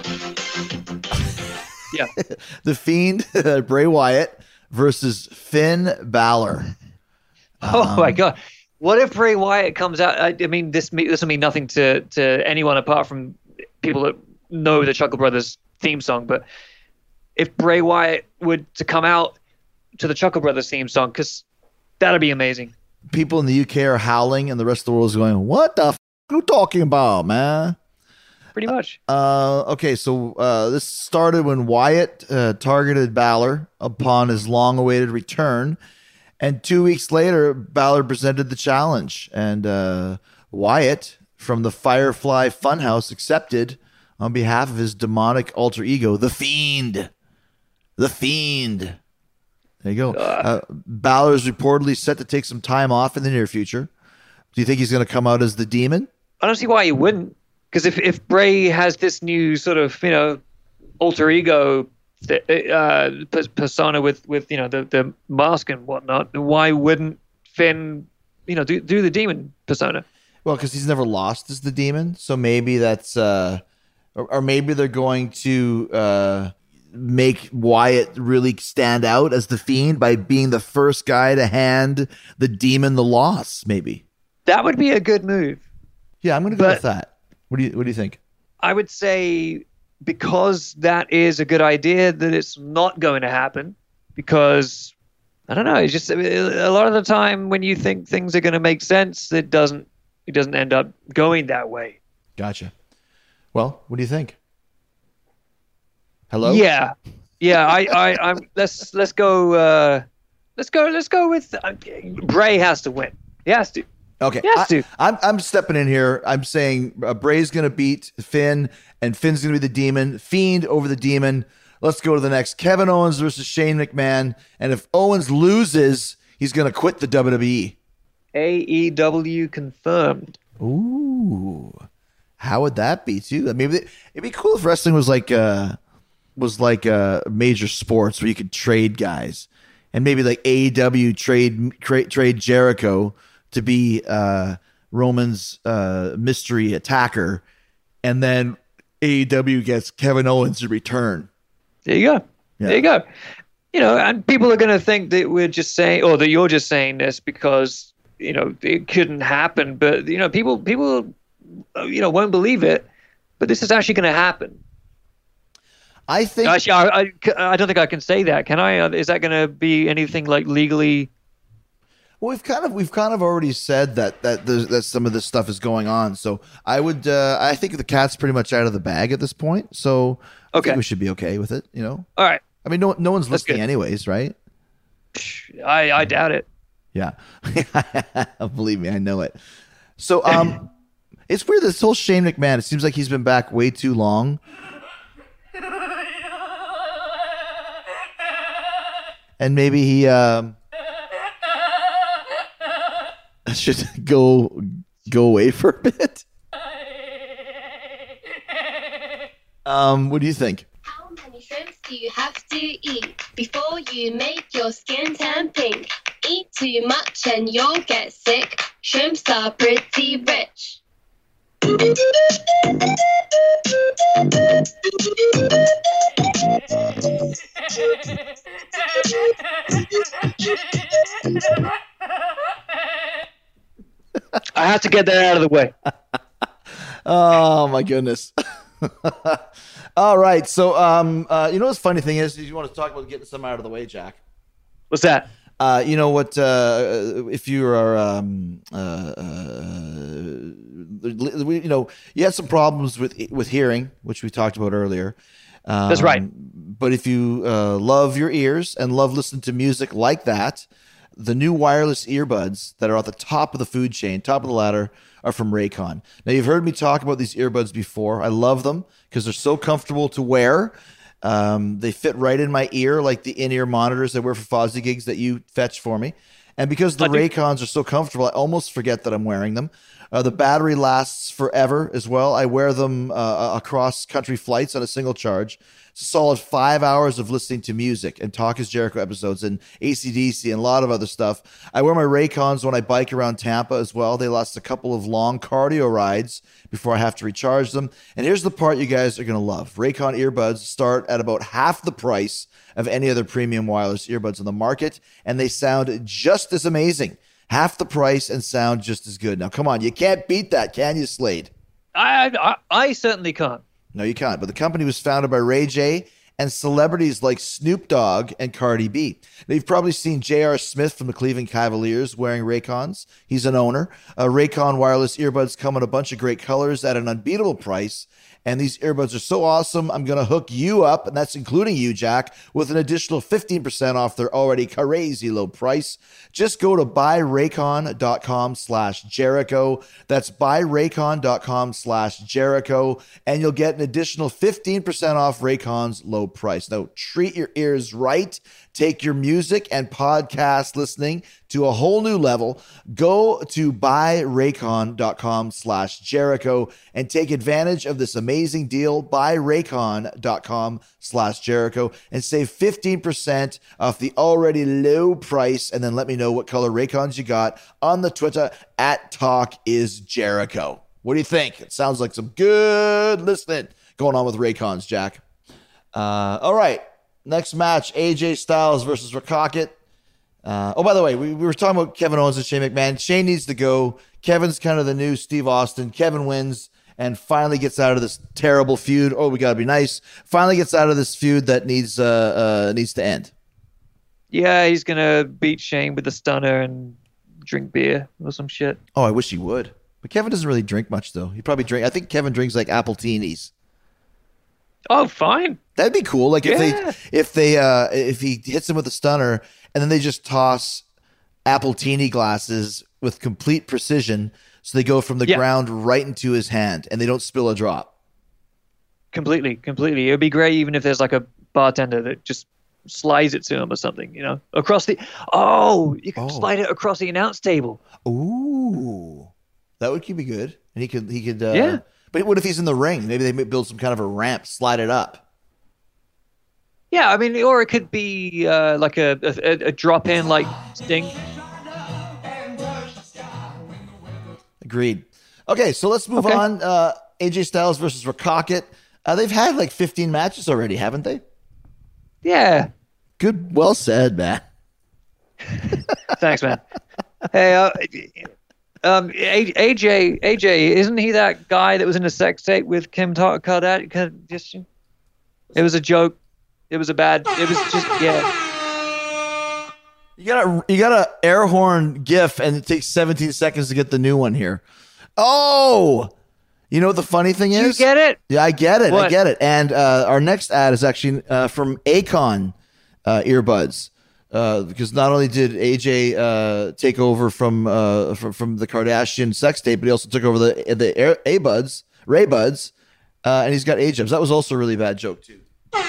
Yeah. The Fiend, Bray Wyatt versus Finn Balor. Oh Um, my god! What if Bray Wyatt comes out? I, I mean, this me- this will mean nothing to to anyone apart from people that know the Chuckle Brothers theme song. But if Bray Wyatt would to come out to the Chuckle Brothers theme song, because that'd be amazing. People in the U K are howling, and the rest of the world is going, "What the f- are you talking about, man?" Pretty much. Uh, okay, so uh, this started when Wyatt uh, targeted Balor upon his long-awaited return, and two weeks later, Balor presented the challenge, and uh, Wyatt from the Firefly Funhouse accepted on behalf of his demonic alter ego, the Fiend. The Fiend. There you go. Uh, Balor is reportedly set to take some time off in the near future. Do you think he's going to come out as the demon? I don't see why he wouldn't. Because if, if Bray has this new sort of, you know, alter ego uh, persona with, with you know, the, the mask and whatnot, why wouldn't Finn, you know, do, do the demon persona? Well, because he's never lost as the demon. So maybe that's, uh, or, or maybe they're going to uh, make Wyatt really stand out as the Fiend by being the first guy to hand the demon the loss, maybe. That would be a good move. Yeah, I'm going to go But- with that. What do you What do you think? I would say because that is a good idea that it's not going to happen because I don't know. It's just a lot of the time when you think things are going to make sense, it doesn't. It doesn't end up going that way. Gotcha. Well, what do you think? Hello? Yeah, yeah. I, I, I'm. Let's let's go. Uh, let's go. Let's go with uh, Bray has to win. He has to. Okay. Yes, I, dude. I'm I'm stepping in here. I'm saying uh, Bray's going to beat Finn, and Finn's going to be the demon. Fiend over the demon. Let's go to the next. Kevin Owens versus Shane McMahon. And if Owens loses, he's going to quit the W W E. A E W confirmed. Ooh, how would that be too? Maybe they, it'd be cool if wrestling was like uh was like uh major sports where you could trade guys, and maybe like A E W trade trade, trade Jericho to be uh Roman's uh mystery attacker, and then A E W gets Kevin Owens to return. There you go. Yeah. There you go. You know, and people are going to think that we're just saying, or that you're just saying this because you know it couldn't happen. But you know, people people you know won't believe it. But this is actually going to happen. I think Actually, I, I, I don't think I can say that. Can I? Uh, Is that going to be anything like legally? Well, we've kind of we've kind of already said that that there's, that some of this stuff is going on. So I would uh, I think the cat's pretty much out of the bag at this point. So I Okay. think we should be okay with it. You know, All right. I mean, no no one's That's listening good. anyways, right? I, I doubt it. Yeah, believe me, I know it. So um, it's weird this whole Shane McMahon. It seems like he's been back way too long. And maybe he um, should go go away for a bit. Um, what do you think? How many shrimps do you have to eat before you make your skin turn pink? Eat too much and you'll get sick. Shrimps are pretty rich. I have to get that out of the way. Oh my goodness. All right. So um, uh, you know what's the funny thing is, is you want to talk about getting some out of the way, Jack. What's that? Uh, you know what? Uh, if you are, um, uh, uh, you know, you had some problems with with hearing, which we talked about earlier. Um, That's right. But if you uh, love your ears and love listening to music like that, the new wireless earbuds that are at the top of the food chain, top of the ladder, are from Raycon. Now, you've heard me talk about these earbuds before. I love them because they're so comfortable to wear. Um, they fit right in my ear like the in-ear monitors I wear for Fozzy gigs that you fetch for me. And because the I do- Raycons are so comfortable, I almost forget that I'm wearing them. Uh, the battery lasts forever as well. I wear them uh, across country flights on a single charge. It's a solid five hours of listening to music and Talk is Jericho episodes and A C D C and a lot of other stuff. I wear my Raycons when I bike around Tampa as well. They last a couple of long cardio rides before I have to recharge them. And here's the part you guys are going to love. Raycon earbuds start at about half the price of any other premium wireless earbuds on the market, and they sound just as amazing. Half the price and sound just as good. Now, come on, you can't beat that, can you, Slade? I, I I certainly can't. No, you can't. But the company was founded by Ray J and celebrities like Snoop Dogg and Cardi B. Now, you've probably seen J R. Smith from the Cleveland Cavaliers wearing Raycons. He's an owner. Uh, Raycon wireless earbuds come in a bunch of great colors at an unbeatable price. And these earbuds are so awesome, I'm going to hook you up, and that's including you, Jack, with an additional fifteen percent off their already crazy low price. Just go to buyraycon.com slash Jericho. That's buyraycon.com slash Jericho, and you'll get an additional fifteen percent off Raycon's low price. Now, treat your ears right. Take your music and podcast listening to a whole new level. Go to buyraycon.com slash Jericho and take advantage of this amazing deal. Buyraycon.com slash Jericho and save fifteen percent off the already low price. And then let me know what color Raycons you got on the Twitter at Talk is Jericho. What do you think? It sounds like some good listening going on with Raycons, Jack. Uh, all right. Next match, A J Styles versus Rakakit. Uh, oh, by the way, we, we were talking about Kevin Owens and Shane McMahon. Shane needs to go. Kevin's kind of the new Steve Austin. Kevin wins and finally gets out of this terrible feud. Oh, we got to be nice. Finally gets out of this feud that needs uh, uh, needs to end. Yeah, he's going to beat Shane with the stunner and drink beer or some shit. Oh, I wish he would. But Kevin doesn't really drink much, though. He probably drink. I think Kevin drinks like apple teenies. Oh, fine. That'd be cool. Like if Yeah. they if they uh if he hits him with a stunner and then they just toss apple teeny glasses with complete precision, so they go from the Yeah. ground right into his hand and they don't spill a drop. Completely, completely. It would be great even if there's like a bartender that just slides it to him or something, you know, across the. Oh, you can Oh. slide it across the announce table. Ooh, that would keep me good. And he could he could uh, Yeah. But what if he's in the ring? Maybe they build some kind of a ramp, slide it up. Yeah, I mean, or it could be uh, like a, a a drop in like Sting. Agreed. Okay, so let's move Okay. on. Uh, A J Styles versus Rakakit. Uh, they've had like fifteen matches already, haven't they? Yeah. Good, well said, man. Thanks, man. Hey, uh, um, A- AJ, A J, isn't he that guy that was in a sex tape with Kim Ta- Kardashian? It was a joke. It was a bad. It was just yeah. You got a you got a air horn gif, and it takes seventeen seconds to get the new one here. Oh, you know what the funny thing You is? get it? Yeah, I get it. I What? get it. And uh, our next ad is actually uh, from Akon uh, earbuds. Uh, because not only did A J uh, take over from, uh, from from the Kardashian sex tape, but he also took over the the Air, A buds, Ray buds, uh, and he's got A Jebs. That was also a really bad joke too.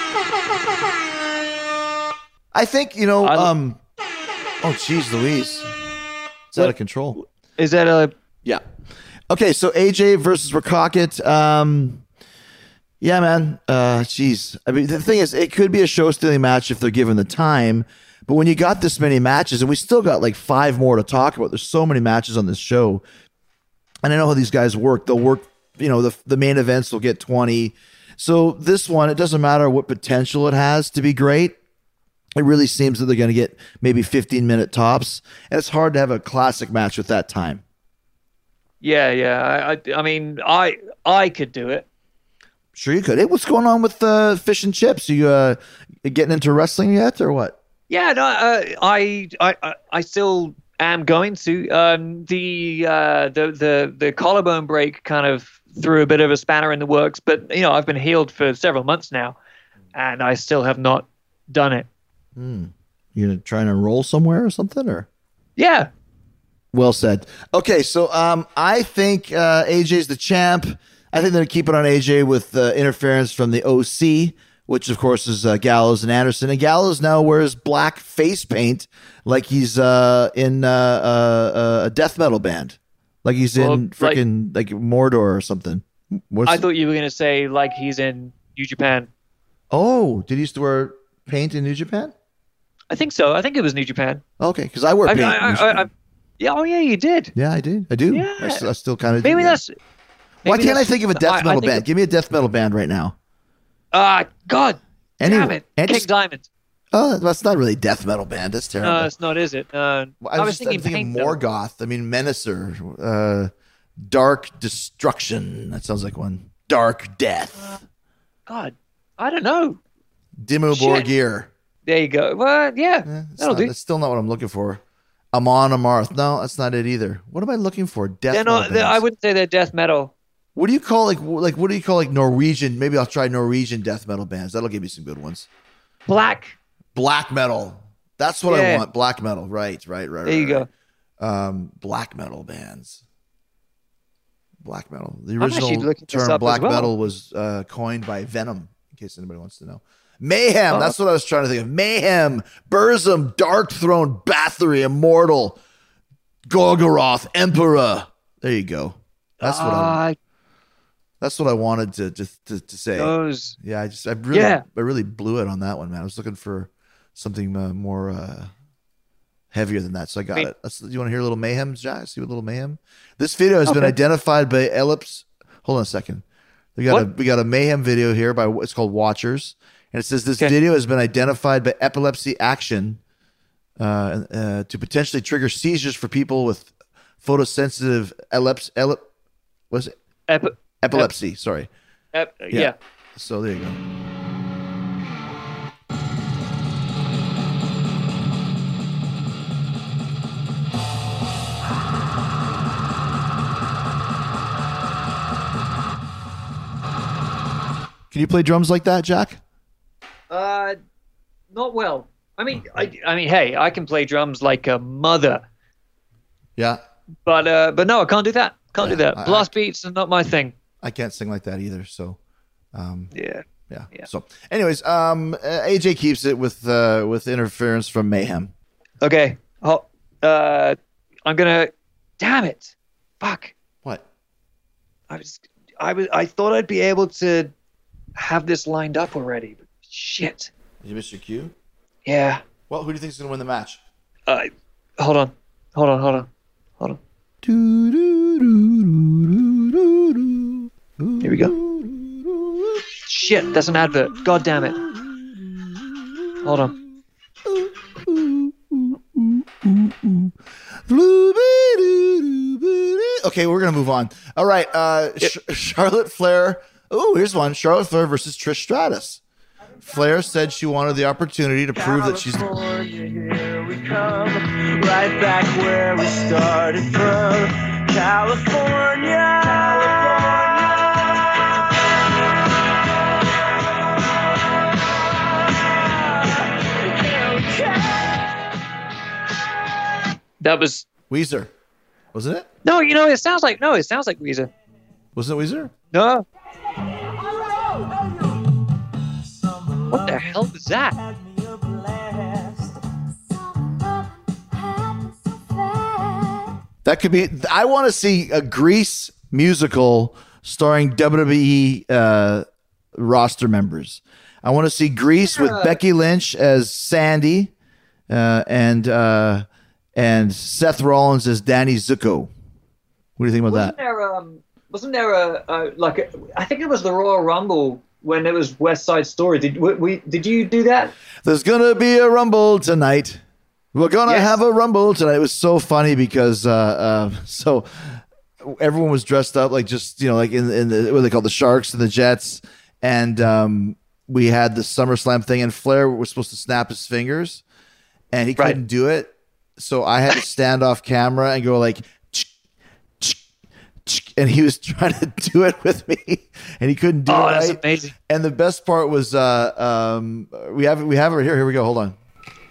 I think you know. I- Um, oh, jeez, Louise, it's out of control. Is that a? Yeah. Okay, so A J versus Rakakit. Um, yeah, man. Uh, jeez. I mean, the thing is, it could be a show-stealing match if they're given the time. But when you got this many matches, and we still got like five more to talk about, there's so many matches on this show. And I know how these guys work. They'll work, you know, the, the main events will get twenty. So this one, it doesn't matter what potential it has to be great. It really seems that they're going to get maybe fifteen minute tops. And it's hard to have a classic match with that time. Yeah, yeah. I, I, I mean, I, I could do it. Sure you could. Hey, what's going on with uh, fish and chips? Are you uh, getting into wrestling yet or what? Yeah, no, uh, I, I, I- I still am going to. Um, the, uh, the, the, the collarbone break kind of threw a bit of a spanner in the works, but you know, I've been healed for several months now, and I still have not done it. You gonna try and enroll somewhere or something? Or Yeah, well said. Okay, so um, I think uh, A J's the champ. I think they're keeping on A J with uh, interference from the O C, which of course is uh, Gallows and Anderson. And Gallows now wears black face paint like he's uh, in uh, uh, a death metal band. Like he's Well, in freaking like, Mordor or something. What's I thought you were gonna say like he's in New Japan. Oh, did he used to wear paint in New Japan? I think so. I think it was New Japan. Okay, because I wear I, paint. I, in New I, Japan. I, yeah. Oh yeah, you did. yeah, I did. I do. Yeah. I, st- I still kind of. Maybe do, yeah. that's. Why maybe can't I that's- think of a death I- I metal think band? it- Give me a death metal band right now. Ah, God. Any- Damn it. and King just- Diamond. Oh, that's not really death metal band. That's terrible. No, it's not, is it? Uh, Well, I was, just, thinking, paint, though. Morgoth. I mean, Menacer. Uh, Dark Destruction. That sounds like one. Dark Death. God, I don't know. Dimmu Shit. Borgir. There you go. Well, yeah, Eh, it's that'll not- do. That's still not what I'm looking for. Amon Amarth. No, that's not it either. What am I looking for? Death They're metal not. They're, I bands. wouldn't say they're death metal. What do you call like like what do you call like Norwegian? Maybe I'll try Norwegian death metal bands. That'll give me some good ones. Black. Black metal. That's what I Yeah. want. Black metal. Right, right, right. There you right, go. right. Um, black metal bands. Black metal. The I'm actually original looking this term up as black well. metal was uh, coined by Venom. In case anybody wants to know. Mayhem. Oh. That's what I was trying to think of. Mayhem, Burzum, Dark Throne, Bathory, Immortal, Gorgoroth, Emperor. There you go. That's what I. Ah, That's what I wanted to to to, to say. those. Yeah, I just I really Yeah. I really blew it on that one, man. I was looking for something uh, more uh, heavier than that, so I got Wait. it. Let's, you want to hear a little mayhem, Jack? See what little mayhem? This video has been Okay. identified by Ellipse. Hold on a second. We got a What? we got a mayhem video here by it's called Watchers, and it says this Okay. video has been identified by Epilepsy Action uh, uh, to potentially trigger seizures for people with photosensitive epilepsy. Elep, was it Ep- epilepsy? Sorry. ep- yeah. So there you go. Can you play drums like that, Jack? Uh, not well. I mean, I, I mean, hey, I can play drums like a mother, Yeah. but uh, but no, I can't do that. Can't do Yeah, that. I- Blast beats are not my thing. I can't sing like that either. So, um, Yeah. yeah. Yeah. So, anyways, um, uh, A J keeps it with uh, with interference from Mayhem. Okay. Oh, uh, I'm gonna. Damn it! Fuck. What? I was. I was. I thought I'd be able to have this lined up already. But shit. Did you miss your cue? Yeah. Well, who do you think is going to win the match? Uh, hold on. Hold on. Hold on. Hold on. Here we go. Shit, that's an advert. God damn it. Hold on. Okay, we're gonna move on. All right, uh, Sh- Charlotte Flair. Oh, here's one: Charlotte Flair versus Trish Stratus. Flair said she wanted the opportunity to prove that she's. California, here we come, right back where we started from. California. That was. Weezer, wasn't it? No, you know, it sounds like. No, it sounds like Weezer. Wasn't it Weezer? No. What the hell was that? That could be. I want to see a Grease musical starring W W E uh, roster members. I want to see Grease with Becky Lynch as Sandy, uh, and uh, and Seth Rollins as Danny Zuko. What do you think about Wasn't that? there um? Wasn't there a, a like? A, I think it was the Royal Rumble when it was West Side Story. Did we? we did you do that? There's gonna be a rumble tonight. We're gonna Yes. have a rumble tonight. It was so funny because uh, uh, so everyone was dressed up like just you know like in in the, what are they call the Sharks and the Jets, and um, we had the SummerSlam thing, and Flair was supposed to snap his fingers, and he Right. couldn't do it, so I had to stand off camera and go like. And he was trying to do it with me, and he couldn't do Oh, it that's right. amazing. And the best part was, uh, um, we have it. We have it here. Here we go. Hold on.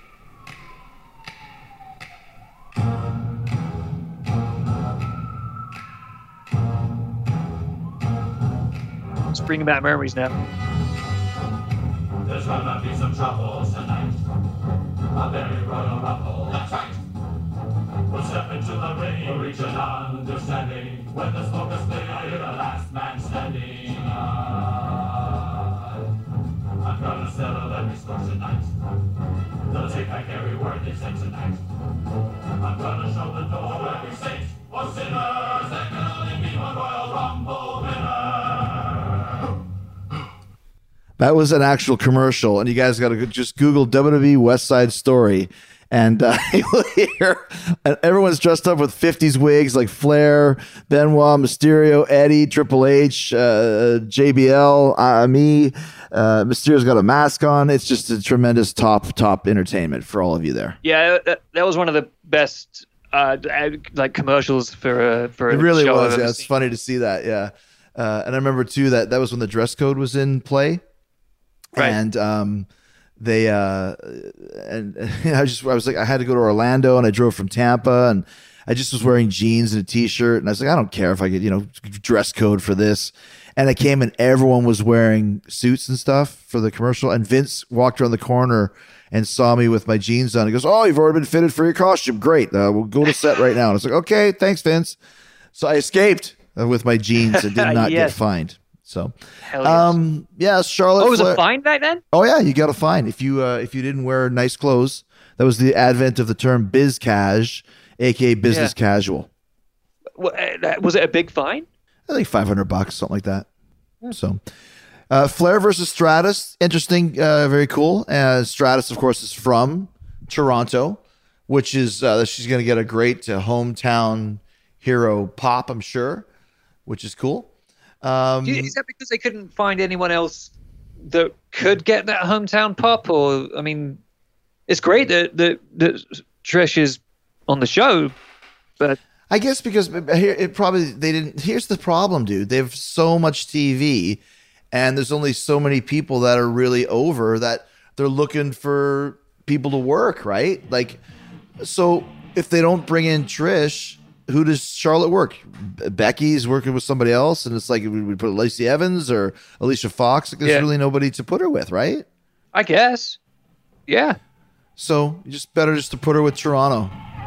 It's bringing back memories now. There's gonna be some trouble tonight. A very royal rumble, that's right. We'll step into the ring, reaching on to standing. When the smoke is clear, you're the last man standing. Ah, I'm gonna settle every score tonight. They'll take back every word they said tonight. I'm gonna show the door every saint or sinner. There can only be one Royal Rumble winner. That was an actual commercial, and you guys got to just Google W W E West Side Story, and uh, you'll hear and everyone's dressed up with fifties wigs like Flair, Benoit, Mysterio, Eddie, Triple H, uh, J B L, uh, me. Uh, Mysterio's got a mask on. It's just a tremendous top top entertainment for all of you there. Yeah, that, that was one of the best uh, like commercials for a for a It really show I've was. ever Yeah, it's seen. funny to see that. Yeah, uh, and I remember too that that was when the dress code was in play. Right. And um, they uh, and I was just I was like I had to go to Orlando, and I drove from Tampa, and I just was wearing jeans and a t-shirt, and I was like, I don't care if I get, you know, dress code for this. And I came and everyone was wearing suits and stuff for the commercial, and Vince walked around the corner and saw me with my jeans on. He goes, "Oh, you've already been fitted for your costume. Great. Uh, we'll go to set right now." And I was like, "Okay, thanks, Vince." So I escaped uh, with my jeans and did not Yes. get fined. So, Hell yes. um, yeah, Charlotte. Oh, it was Flair- a fine back then? Oh yeah, you got a fine if you uh, if you didn't wear nice clothes. That was the advent of the term biz cash, aka business Yeah. casual. Wa- uh, Was it a big fine? I think five hundred bucks, something like that. So, uh, Flair versus Stratus, interesting, uh, very cool. Uh, Stratus, of course, is from Toronto, which is uh, she's going to get a great uh, hometown hero pop, I'm sure, which is cool. Um, Do you- Is that because they couldn't find anyone else that could get that hometown pop? Or, I mean, it's great that, that, that Trish is on the show, but I guess because here it probably they didn't. Here's the problem, dude. They have so much T V, and there's only so many people that are really over that they're looking for people to work, right? Like, so if they don't bring in Trish, who does Charlotte work? Becky's working with somebody else, and it's like we would put Lacey Evans or Alicia Fox. Like, there's Yeah. really nobody to put her with, right? I guess. Yeah. So you just better just to put her with Toronto.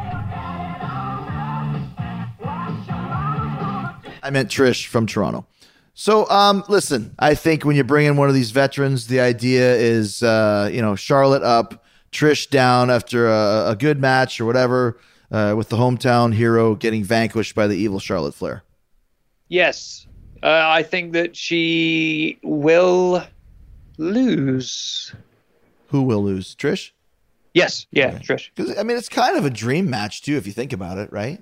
I meant Trish from Toronto. So, um, listen, I think when you bring in one of these veterans, the idea is, uh, you know, Charlotte up, Trish down after a, a good match or whatever, uh, with the hometown hero getting vanquished by the evil Charlotte Flair. Yes. Uh, I think that she will lose. Who will lose? Trish? Yes. Yeah, Trish. Because, I mean, it's kind of a dream match, too, if you think about it, right?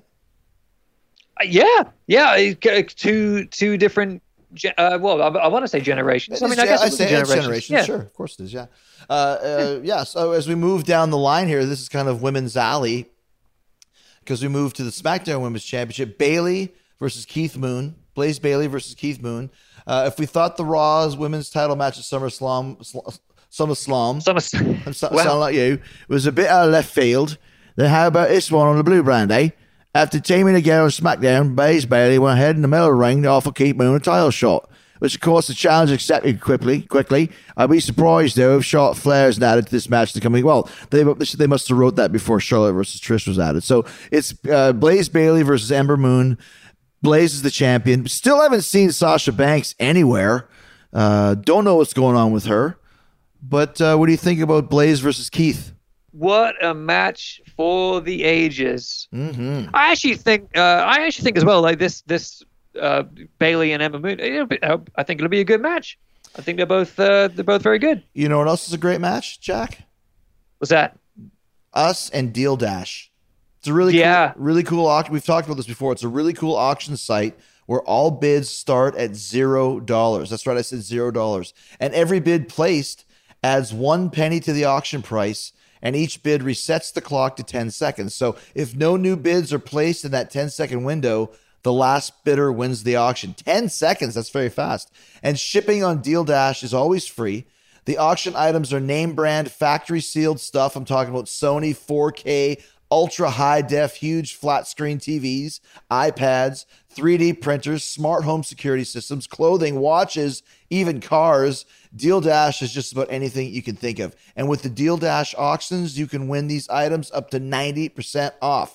Uh, yeah. Yeah. it- uh, Two two different. ge- Uh, well, I, I want to say generations. I mean, I guess I it was say it's generations. generations. Yeah. Sure, of course it is. Yeah, uh, uh, yeah. So as we move down the line here, this is kind of women's alley because we move to the SmackDown Women's Championship: Bailey versus Keith Moon, Blaze Bailey versus Keith Moon. Uh, if we thought the Raw's women's title match at SummerSlam, Sl- SummerSlam, Some, I'm so, well, sound like you, was a bit out of left field, then how about this one on the blue brand, eh? After teaming together on SmackDown, Blaze Bailey went ahead in the middle of the ring to offer Keith Moon a title shot, which of course the challenge accepted quickly. Quickly, I'd be surprised though if Charlotte Flair isn't added to this match to coming. Well, they they must have wrote that before Charlotte versus Trish was added. So it's uh, Blaze Bailey versus Ember Moon. Blaze is the champion. Still haven't seen Sasha Banks anywhere. Uh, don't know what's going on with her. But uh, what do you think about Blaze versus Keith? what a match for the ages. Mm-hmm. I actually think. Uh, I actually think as well. Like this. This uh, Bailey and Ember Moon. It'll be, uh, I think it'll be a good match. I think they're both. Uh, they're both very good. You know what else is a great match, Jack? What's that? Us and Deal Dash. It's a really Yeah. cool, really cool auction. We've talked about this before. It's a really cool auction site where all bids start at zero dollars. That's right, I said zero dollars. And every bid placed adds one penny to the auction price, and each bid resets the clock to ten seconds. So if no new bids are placed in that ten second window, the last bidder wins the auction. ten seconds, that's very fast. And shipping on Deal Dash is always free. The auction items are name brand, factory sealed stuff. I'm talking about Sony four K, ultra high def, huge flat screen T Vs, iPads, three D printers, smart home security systems, clothing, watches, even cars. Deal Dash is just about anything you can think of. And with the Deal Dash auctions, you can win these items up to ninety percent off.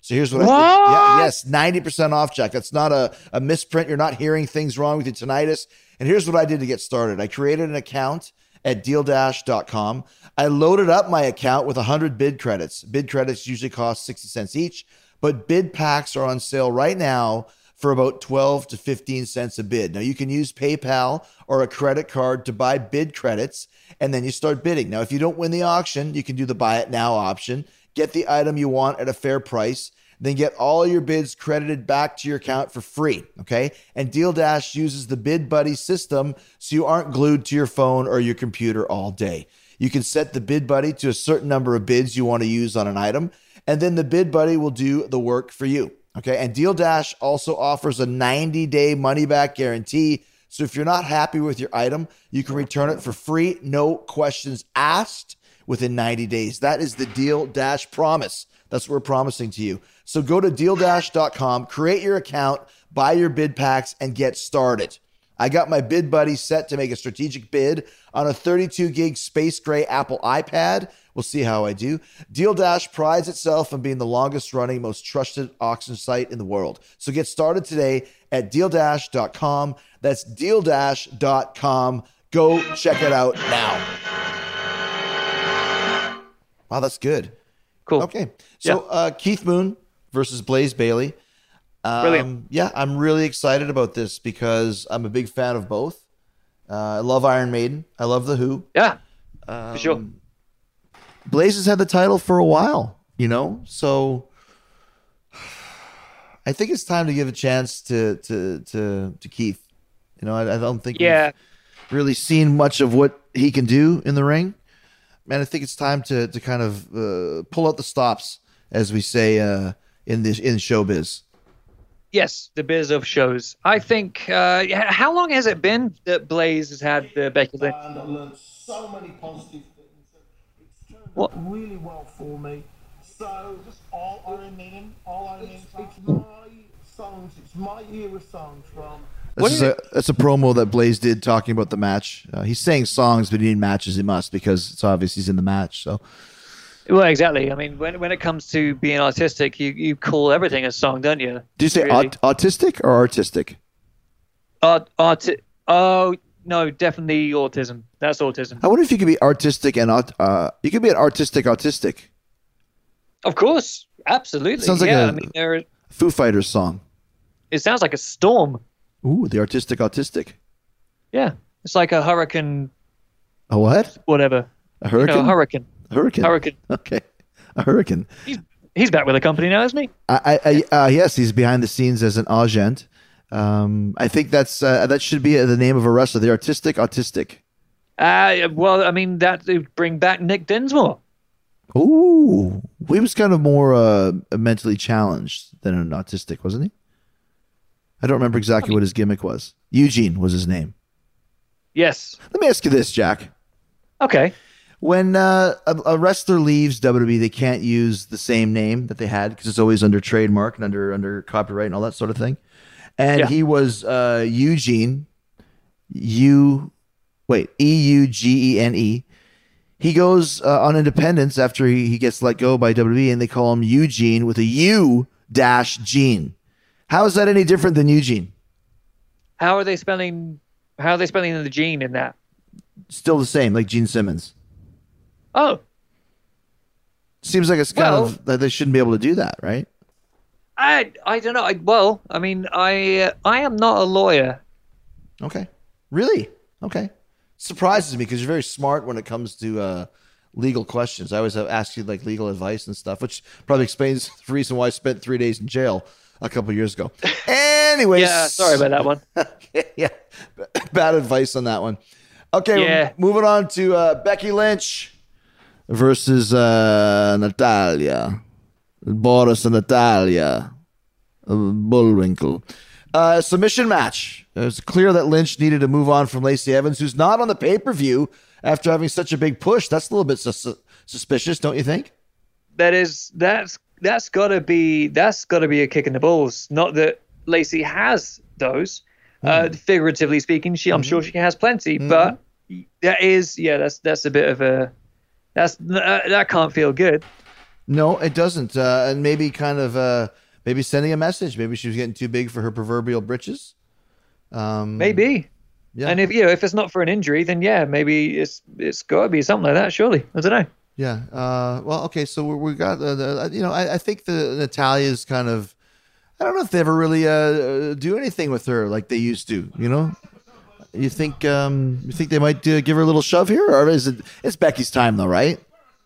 So here's what, what? I did. Yeah, yes, ninety percent off, Jack. That's not a, a misprint. You're not hearing things wrong with your tinnitus. And here's what I did to get started. I created an account at deal dash dot com. I loaded up my account with one hundred bid credits. Bid credits usually cost sixty cents each, but bid packs are on sale right now for about twelve to fifteen cents a bid. Now, you can use PayPal or a credit card to buy bid credits, and then you start bidding. Now, if you don't win the auction, you can do the buy it now option, get the item you want at a fair price, then get all your bids credited back to your account for free, okay? And Deal Dash uses the Bid Buddy system so you aren't glued to your phone or your computer all day. You can set the Bid Buddy to a certain number of bids you want to use on an item, and then the Bid Buddy will do the work for you. Okay, and Deal Dash also offers a ninety-day money-back guarantee. So if you're not happy with your item, you can return it for free, no questions asked, within ninety days. That is the Deal Dash promise. That's what we're promising to you. So go to deal dash dot com, create your account, buy your bid packs, and get started. I got my Bid Buddy set to make a strategic bid on a thirty-two gig Space Gray Apple iPad. We'll see how I do. Deal Dash prides itself on being the longest running, most trusted auction site in the world. So get started today at deal dash dot com. That's deal dash dot com. Go check it out now. Wow, that's good. Cool. Okay. So Yeah. uh, Keith Moon versus Blaze Bayley. Um, Brilliant. Yeah, I'm really excited about this because I'm a big fan of both. Uh, I love Iron Maiden. I love The Who. Yeah, Um, for sure. Blaze has had the title for a while, you know, so I think it's time to give a chance to to to, to Keith. You know, I, I don't think Yeah. we've really seen much of what he can do in the ring. Man, I think it's time to to kind of uh, pull out the stops, as we say uh, in this in showbiz. Yes, the biz of shows. I think. Uh, h- how long has it been that Blaze has had the Becky Lynch? And I learned so many positive things. It's turned What? out really well for me. So just all Iron Maiden, all Iron Maiden. It's my songs. It's my era songs from. This is a that's a promo that Blaze did talking about the match. Uh, he's saying songs, but he need matches. He must because it's obvious he's in the match. So Well, exactly. I mean, when when it comes to being artistic, you, you call everything a song, don't you? do you say Really. aut- autistic or artistic? Art, art, oh, no, definitely autism. That's autism. I wonder if you could be artistic and aut- uh, you could be an artistic autistic. Of course. Absolutely. Sounds like yeah, a- I mean, there, Foo Fighters song. it sounds like a storm. Ooh, the artistic autistic. Yeah. It's like a hurricane, A what? whatever. A You hurricane? know, a hurricane. A hurricane. Hurricane. Okay. A hurricane. He's, he's back with the company now, isn't he? I, I, I uh, yes, he's behind the scenes as an agent. Um, I think that's uh, that should be the name of a wrestler. The artistic autistic. Uh, well, I mean, that would bring back Nick Dinsmore. Ooh, he was kind of more uh, mentally challenged than an autistic, wasn't he? I don't remember exactly what his gimmick was. Eugene was his name. Yes. Let me ask you this, Jack. Okay. When uh, a, a wrestler leaves W W E, they can't use the same name that they had because it's always under trademark and under under copyright and all that sort of thing. And Yeah. he was uh, Eugene, U, wait, E U G E N E. He goes uh, on independence after he, he gets let go by W W E, and they call him Eugene with a U dash Gene. How is that any different than Eugene? How are they spelling? How are they spelling the gene in that? Still the same, like Gene Simmons. Oh, Seems like it's kind Well- of that they shouldn't be able to do that, right? I I don't know. I, well, I mean, I uh, I am not a lawyer. Okay. Really? Okay. Surprises me because you're very smart when it comes to uh, legal questions. I always have asked you like legal advice and stuff, which probably explains the reason why I spent three days in jail a couple of years ago. Anyways. Yeah, sorry about that one. yeah. Bad advice on that one. Okay. Yeah. Moving on to uh, Becky Lynch versus uh, Natalia. Boris and Natalia. Uh, Bullwinkle. Uh, submission match. It was clear that Lynch needed to move on from Lacey Evans, who's not on the pay-per-view after having such a big push. That's a little bit sus- suspicious, don't you think? That is that's that's gotta be that's gotta be a kick in the balls. Not that Lacey has those. Uh, figuratively speaking, she I'm sure she has plenty, but that is yeah, that's that's a bit of a that's uh, that can't feel good. No, it doesn't. Uh, and maybe kind of uh, maybe sending a message. Maybe she was getting too big for her proverbial britches. Um, Maybe. Yeah. And if you know, if it's not for an injury, then yeah, maybe it's it's got to be something like that. Surely, I don't know. Yeah. Uh, well, okay. So we, we got uh, the, you know, I, I think the Natalia's kind of, I don't know if they ever really uh, do anything with her like they used to. You know, you think um, you think they might uh, give her a little shove here, or is it? It's Becky's time though, right?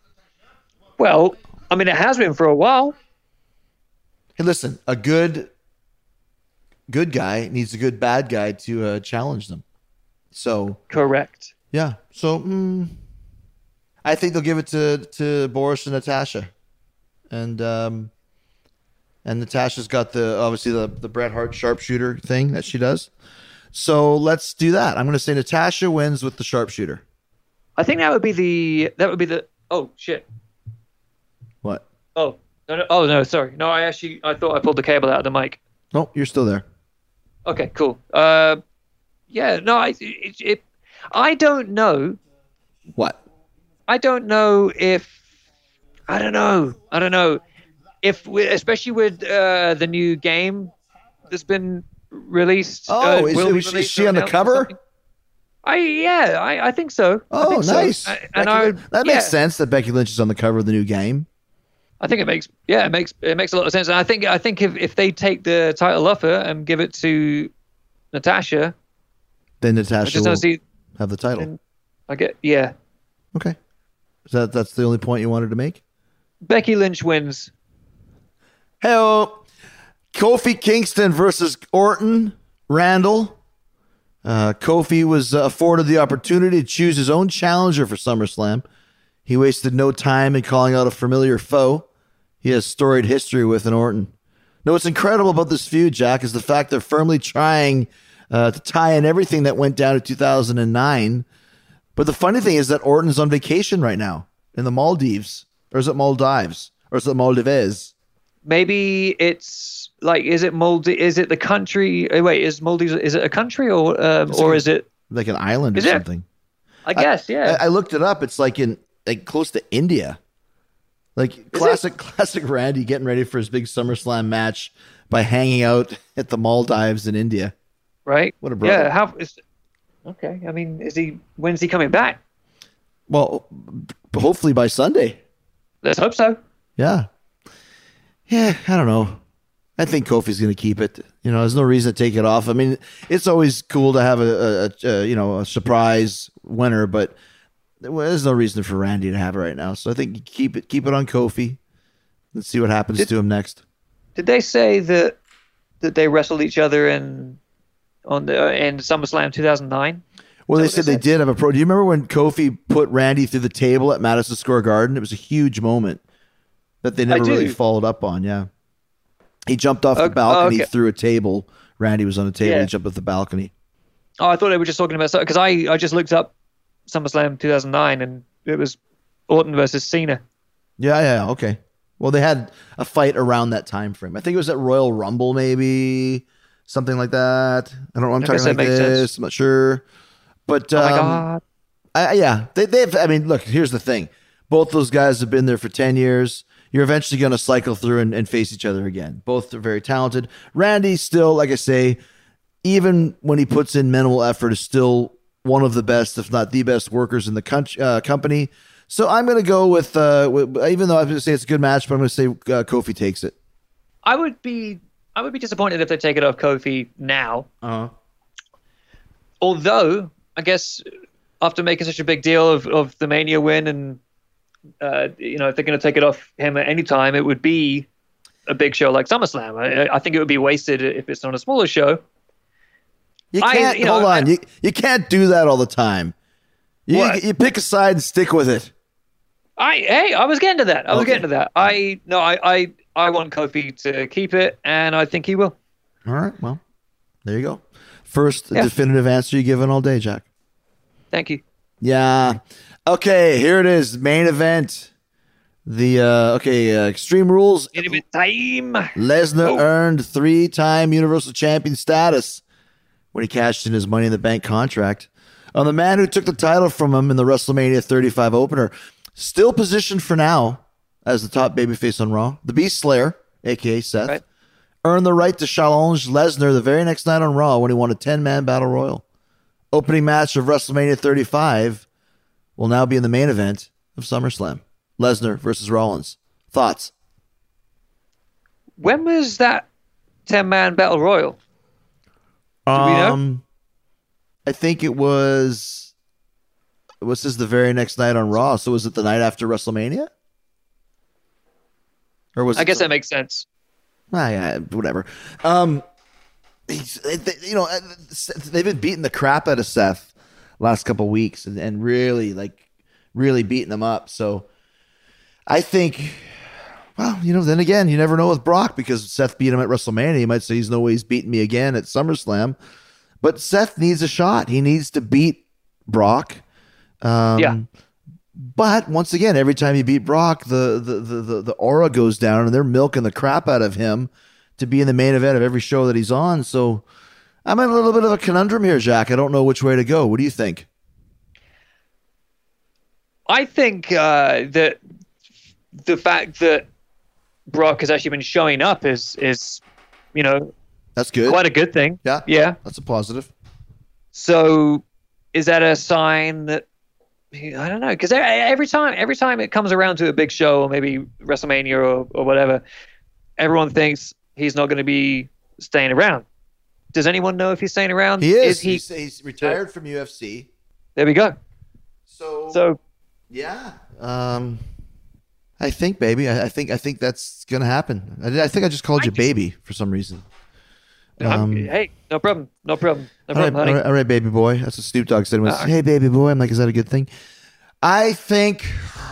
Well, I mean, it has been for a while. Hey, listen, a good good guy needs a good bad guy to uh, challenge them. So Correct. yeah, so mm, I think they'll give it to to Boris and Natasha, and um, and Natasha's got the obviously the the Bret Hart sharpshooter thing that she does. So let's do that. I'm going to say Natasha wins with the sharpshooter. I think that would be the that would be the oh shit What? oh no, no oh no sorry no I actually I thought I pulled the cable out of the mic. No, you're still there. Okay, cool. Uh, yeah, no, I it, it I don't know. What? I don't know if I don't know. I don't know if we, especially with uh, the new game that's been released. Oh, uh, is, will be is, is released she or on the announced or cover? something. I yeah, I, I think so. I Oh, think so. nice. I, Becky and I Lynch- would, that yeah, makes sense that Becky Lynch is on the cover of the new game. I think it makes yeah, it makes it makes a lot of sense. And I think I think if, if they take the title off her and give it to Natasha, Then I Natasha just will don't see. have the title. And I get yeah. Okay. Is that that's the only point you wanted to make? Becky Lynch wins. Hello. Kofi Kingston versus Orton Randall. Uh, Kofi was uh, afforded the opportunity to choose his own challenger for SummerSlam. He wasted no time in calling out a familiar foe. He has storied history with an Orton. Now, what's incredible about this feud, Jack, is the fact they're firmly trying uh, to tie in everything that went down in two thousand nine. But the funny thing is that Orton's on vacation right now in the Maldives. Or is it Maldives? Or is it Maldives? Maybe it's like, is it Maldi? Is it the country? uh, Wait, is Maldives? Is it a country or um, or is it? Like an island or Is it? something. I guess, yeah. I, I looked it up. It's like in like close to India. Like classic, classic Randy getting ready for his big SummerSlam match by hanging out at the Maldives in India. Right. What a brother. Yeah. How is? Okay. I mean, is he? When's he coming back? Well, hopefully by Sunday. Let's hope so. Yeah. Yeah, I don't know. I think Kofi's going to keep it. You know, there's no reason to take it off. I mean, it's always cool to have a, a, a you know a surprise winner, but there's no reason for Randy to have it right now. So I think you keep it keep it on Kofi. Let's see what happens Did- to him next. Did they say that that they wrestled each other in on the uh, in SummerSlam two thousand nine? Well, they Is that said what they they did have a pro. Do you remember when Kofi put Randy through the table at Madison Square Garden? It was a huge moment that they never do. really followed up on. Yeah. He jumped off the Okay. balcony Oh, okay. through a table. Randy was on a table. Yeah. He jumped off the balcony. Oh, I thought they were just talking about because I I just looked up SummerSlam two thousand nine and it was Orton versus Cena. Yeah, yeah, okay. Well, they had a fight around that time frame. I think it was at Royal Rumble, maybe something like that. I don't know. I'm I talking guess that like makes this. sense. I'm not sure. But Oh my um, God. I, yeah, they, they've. I mean, look. Here's the thing. Both those guys have been there for ten years. You're eventually going to cycle through and, and face each other again. Both are very talented. Randy still, like I say, even when he puts in minimal effort, is still one of the best, if not the best, workers in the con- uh, company. So I'm going to go with, uh, with, even though I'm going to say it's a good match, but I'm going to say uh, Kofi takes it. I would be I would be disappointed if they take it off Kofi now. Uh-huh. Although I guess after making such a big deal of, of the Mania win and uh, you know if they're going to take it off him at any time, it would be a big show like SummerSlam. I, I think it would be wasted if it's on a smaller show. You I- can't, you know, hold on. I- you, you can't do that all the time. You, What? you pick a side and stick with it. I hey, I was getting to that. I was Okay. getting to that. I no, I, I I want Kofi to keep it, and I think he will. All right. Well, there you go. First Yeah. definitive answer you've given all day, Jack. Thank you. Yeah. Okay, here it is. Main event. The uh okay, uh, Extreme Rules. Intimate time. Lesnar Oh. earned three-time Universal Champion status when he cashed in his Money in the Bank contract on the man who took the title from him in the WrestleMania thirty-five opener. Still positioned for now as the top babyface on Raw. The Beast Slayer, a k a. Seth, Right. earned the right to challenge Lesnar the very next night on Raw when he won a ten-man battle royal. Opening match of WrestleMania thirty-five will now be in the main event of SummerSlam. Lesnar versus Rollins. Thoughts? When was that ten-man battle royal? Do we know? Um, I think it was. Was this the very next night on Raw? So was it the night after WrestleMania? Or was I it guess the- that makes sense. Ah, yeah, whatever. Um, he's, they- you know, they've been beating the crap out of Seth last couple of weeks, and, and really, like, really beating him up. So, I think, well, you know, then again, you never know with Brock because Seth beat him at WrestleMania. He might say he's no way he's beating me again at SummerSlam, but Seth needs a shot. He needs to beat Brock. Um, Yeah. But once again, every time you beat Brock, the, the the the the aura goes down, and they're milking the crap out of him to be in the main event of every show that he's on. So I'm in a little bit of a conundrum here, Jack. I don't know which way to go. What do you think? I think uh, that the fact that Brock has actually been showing up is is you know That's good. quite a good thing. Yeah, Yeah. that's a positive. So is that a sign that I don't know? Because every time every time it comes around to a big show or maybe WrestleMania or, or whatever, everyone thinks he's not going to be staying around. Does anyone know if he's staying around? He is. he? he's, he's retired from U F C. There we go. So, So yeah. Um, I think, baby. I, I think I think that's gonna happen. I, I think I just called you baby for some reason. I'm- Um, hey, no problem, no problem, no All right, problem, honey. all right, all right, baby boy. That's what Snoop Dogg said. Was, Uh, hey, baby boy. I'm like, is that a good thing? I think.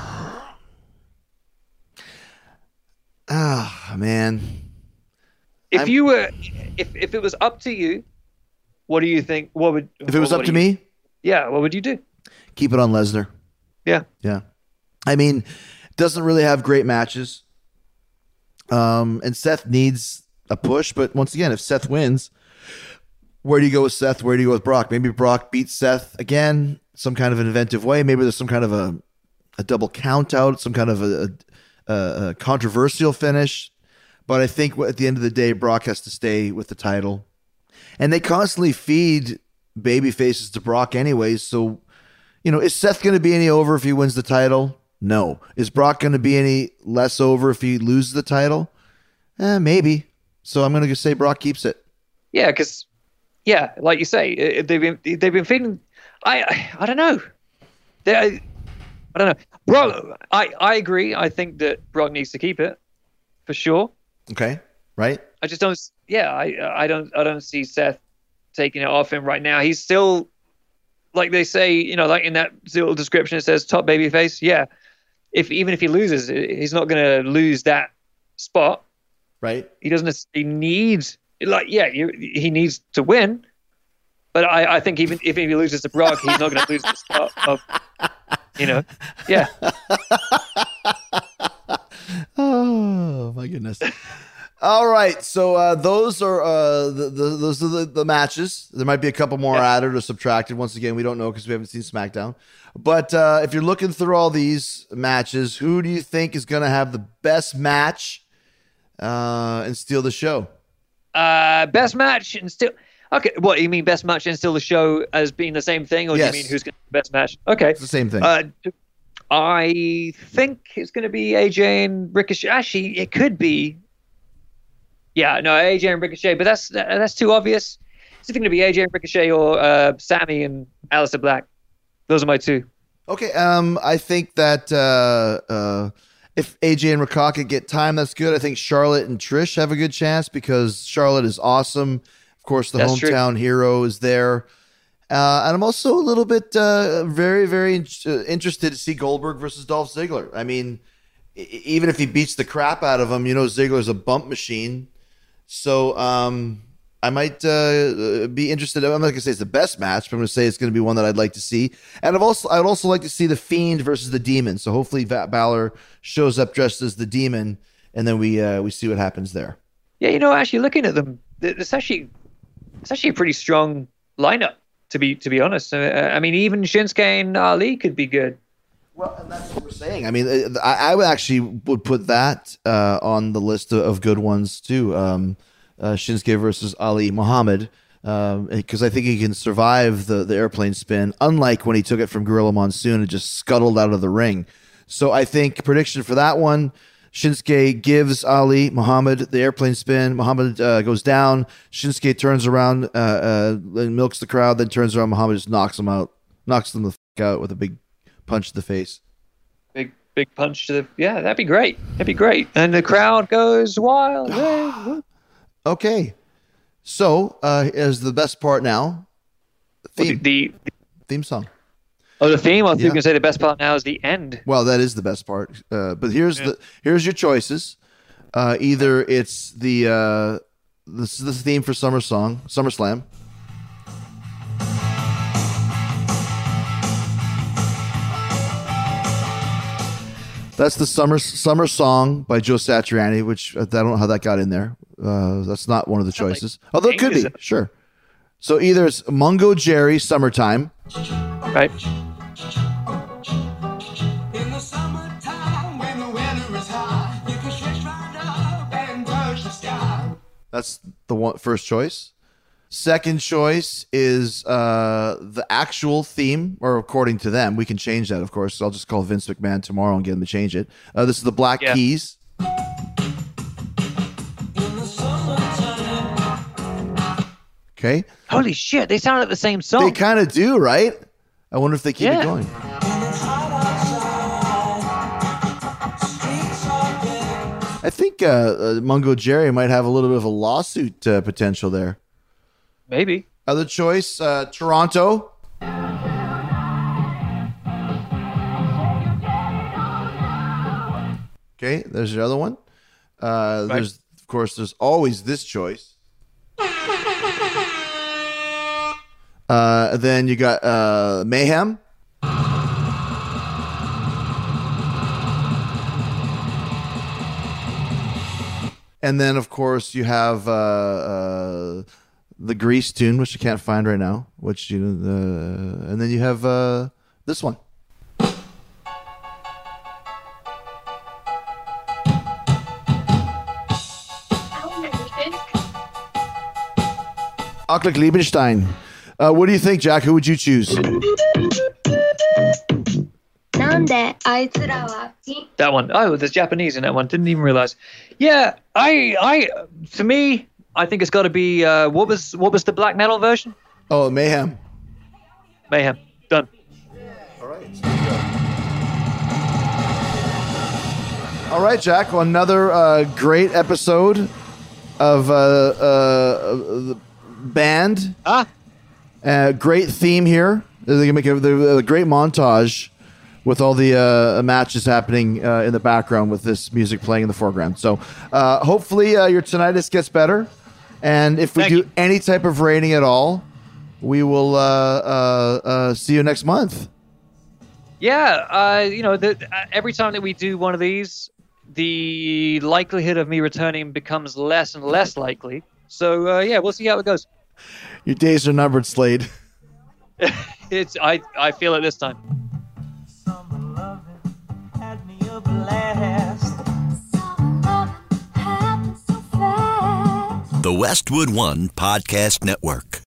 Ah, man. If I'm- you were, if if it was up to you, what do you think? What would If it was what up do to you- me, Yeah, what would you do? keep it on Lesnar. Yeah, Yeah. I mean, doesn't really have great matches. Um, and Seth needs a push, but once again, if Seth wins, where do you go with Seth? Where do you go with Brock? Maybe Brock beats Seth again, some kind of an inventive way. Maybe there's some kind of a, a double count out, some kind of a, a, a controversial finish. But I think at the end of the day, Brock has to stay with the title. And they constantly feed baby faces to Brock anyways. So, you know, is Seth going to be any over if he wins the title? No. Is Brock going to be any less over if he loses the title? Eh, maybe. So I'm going to say Brock keeps it. yeah, because yeah, like you say, i- they've been they've been feeling. I I, I don't know. They, I, I don't know. Brock, I I agree. I think that Brock needs to keep it for sure. Okay. Right? I just don't. Yeah, I I don't I don't see Seth taking it off him right now. He's still, like they say, you know, like in that little description it says top babyface. Yeah, if even if he loses, he's not going to lose that spot. Right? He doesn't necessarily need, like, yeah, you, he needs to win. But I, I think even if he loses to Brock, he's not going to lose the spot of, you know, yeah. Oh, my goodness. All right. So uh, those are uh, the, the those are the, the matches. There might be a couple more Yeah. added or subtracted. Once again, we don't know because we haven't seen SmackDown. But uh, if you're looking through all these matches, who do you think is going to have the best match uh, and steal the show? Uh, best match and still, okay, what, you mean best match and still the show as being the same thing? Or Yes. do you mean who's going to be the best match? Okay. It's the same thing. Uh, I think it's going to be A J and Ricochet. Actually, it could be. Yeah, no, A J and Ricochet, but that's that's too obvious. It's either going to be A J and Ricochet or uh, Sammy and Aleister Black. Those are my two. Okay, um, I think that uh, uh, if A J and Rakaka get time, that's good. I think Charlotte and Trish have a good chance because Charlotte is awesome. Of course, the That's true. hometown hero is there. Uh, and I'm also a little bit uh, very, very in- uh, interested to see Goldberg versus Dolph Ziggler. I mean, e- even if he beats the crap out of him, you know, Ziggler's a bump machine. So um, I might uh, be interested. I'm not going to say it's the best match, but I'm going to say it's going to be one that I'd like to see. And I've also, I'd also like to see the Fiend versus the Demon. So hopefully Va- Balor shows up dressed as the Demon, and then we uh, we see what happens there. Yeah, you know, actually looking at them, it's actually it's actually a pretty strong lineup. To be to be honest, uh, I mean, even Shinsuke and Ali could be good. Well, and that's what we're saying. I mean, I, I would actually would put that uh, on the list of, of good ones too. Um, uh, Shinsuke versus Ali Muhammad, because um, I think he can survive the, the airplane spin, unlike when he took it from Gorilla Monsoon and just scuttled out of the ring. So I think prediction for that one, Shinsuke gives Ali Muhammad the airplane spin. Muhammad uh, goes down. Shinsuke turns around, uh, uh, and milks the crowd, then turns around. Muhammad just knocks him out, knocks them the f- out with a big punch to the face. Big, big punch to the, yeah, that'd be great. That'd be great. And the crowd goes wild. Okay. So, uh, is the best part now. Theme, the, the theme song. Oh, the theme? I was Yeah. going to say the best part now is the end. Well, that is the best part. Uh, but here's Yeah. the here's your choices. Uh, either it's the uh, this is the theme for Summer Song, SummerSlam. That's the summer summer song by Joe Satriani, which I don't know how that got in there. Uh, that's not one of the choices. Although it could be, sure. So either it's Mungo Jerry, Summertime. Right. In the summertime, when the weather is hot, you can stretch right up and touch the sky. That's the one first choice. Second choice is uh, the actual theme, or according to them. We can change that, of course. I'll just call Vince McMahon tomorrow and get him to change it. Uh, this is the Black Yeah. Keys. Okay. Holy shit, they sound like the same song. They kind of do, right? I wonder if they keep Yeah. it going. I think uh, uh, Mungo Jerry might have a little bit of a lawsuit uh, potential there. Maybe. Other choice, uh, Toronto. Okay, there's your other one. Uh, Right. There's, of course, there's always this choice. Uh, then you got uh, Mayhem. And then, of course, you have uh, uh, the Grease tune, which I can't find right now. Which you, uh, and then you have uh, this one. Aklik Liebenstein. Uh, what do you think, Jack? Who would you choose? なんであいつらはピ That one. Oh, there's Japanese in that one. Didn't even realize. Yeah, I, I, to me, I think it's got to be. Uh, what was, what was the black metal version? Oh, Mayhem. Mayhem. Done. All right. All right, Jack. Well, another uh, great episode of uh, uh, the band. Ah. Uh, great theme here. They can make a, a great montage with all the uh, matches happening uh, in the background with this music playing in the foreground. So uh, hopefully uh, your tinnitus gets better. And if we Thank do you. any type of rating at all, we will uh, uh, uh, see you next month. Yeah, uh, you know, the, uh, every time that we do one of these, the likelihood of me returning becomes less and less likely. So uh, yeah, we'll see how it goes. Your days are numbered, Slade. It's I I feel it this time. Summer loving had me a blast. The Westwood One Podcast Network.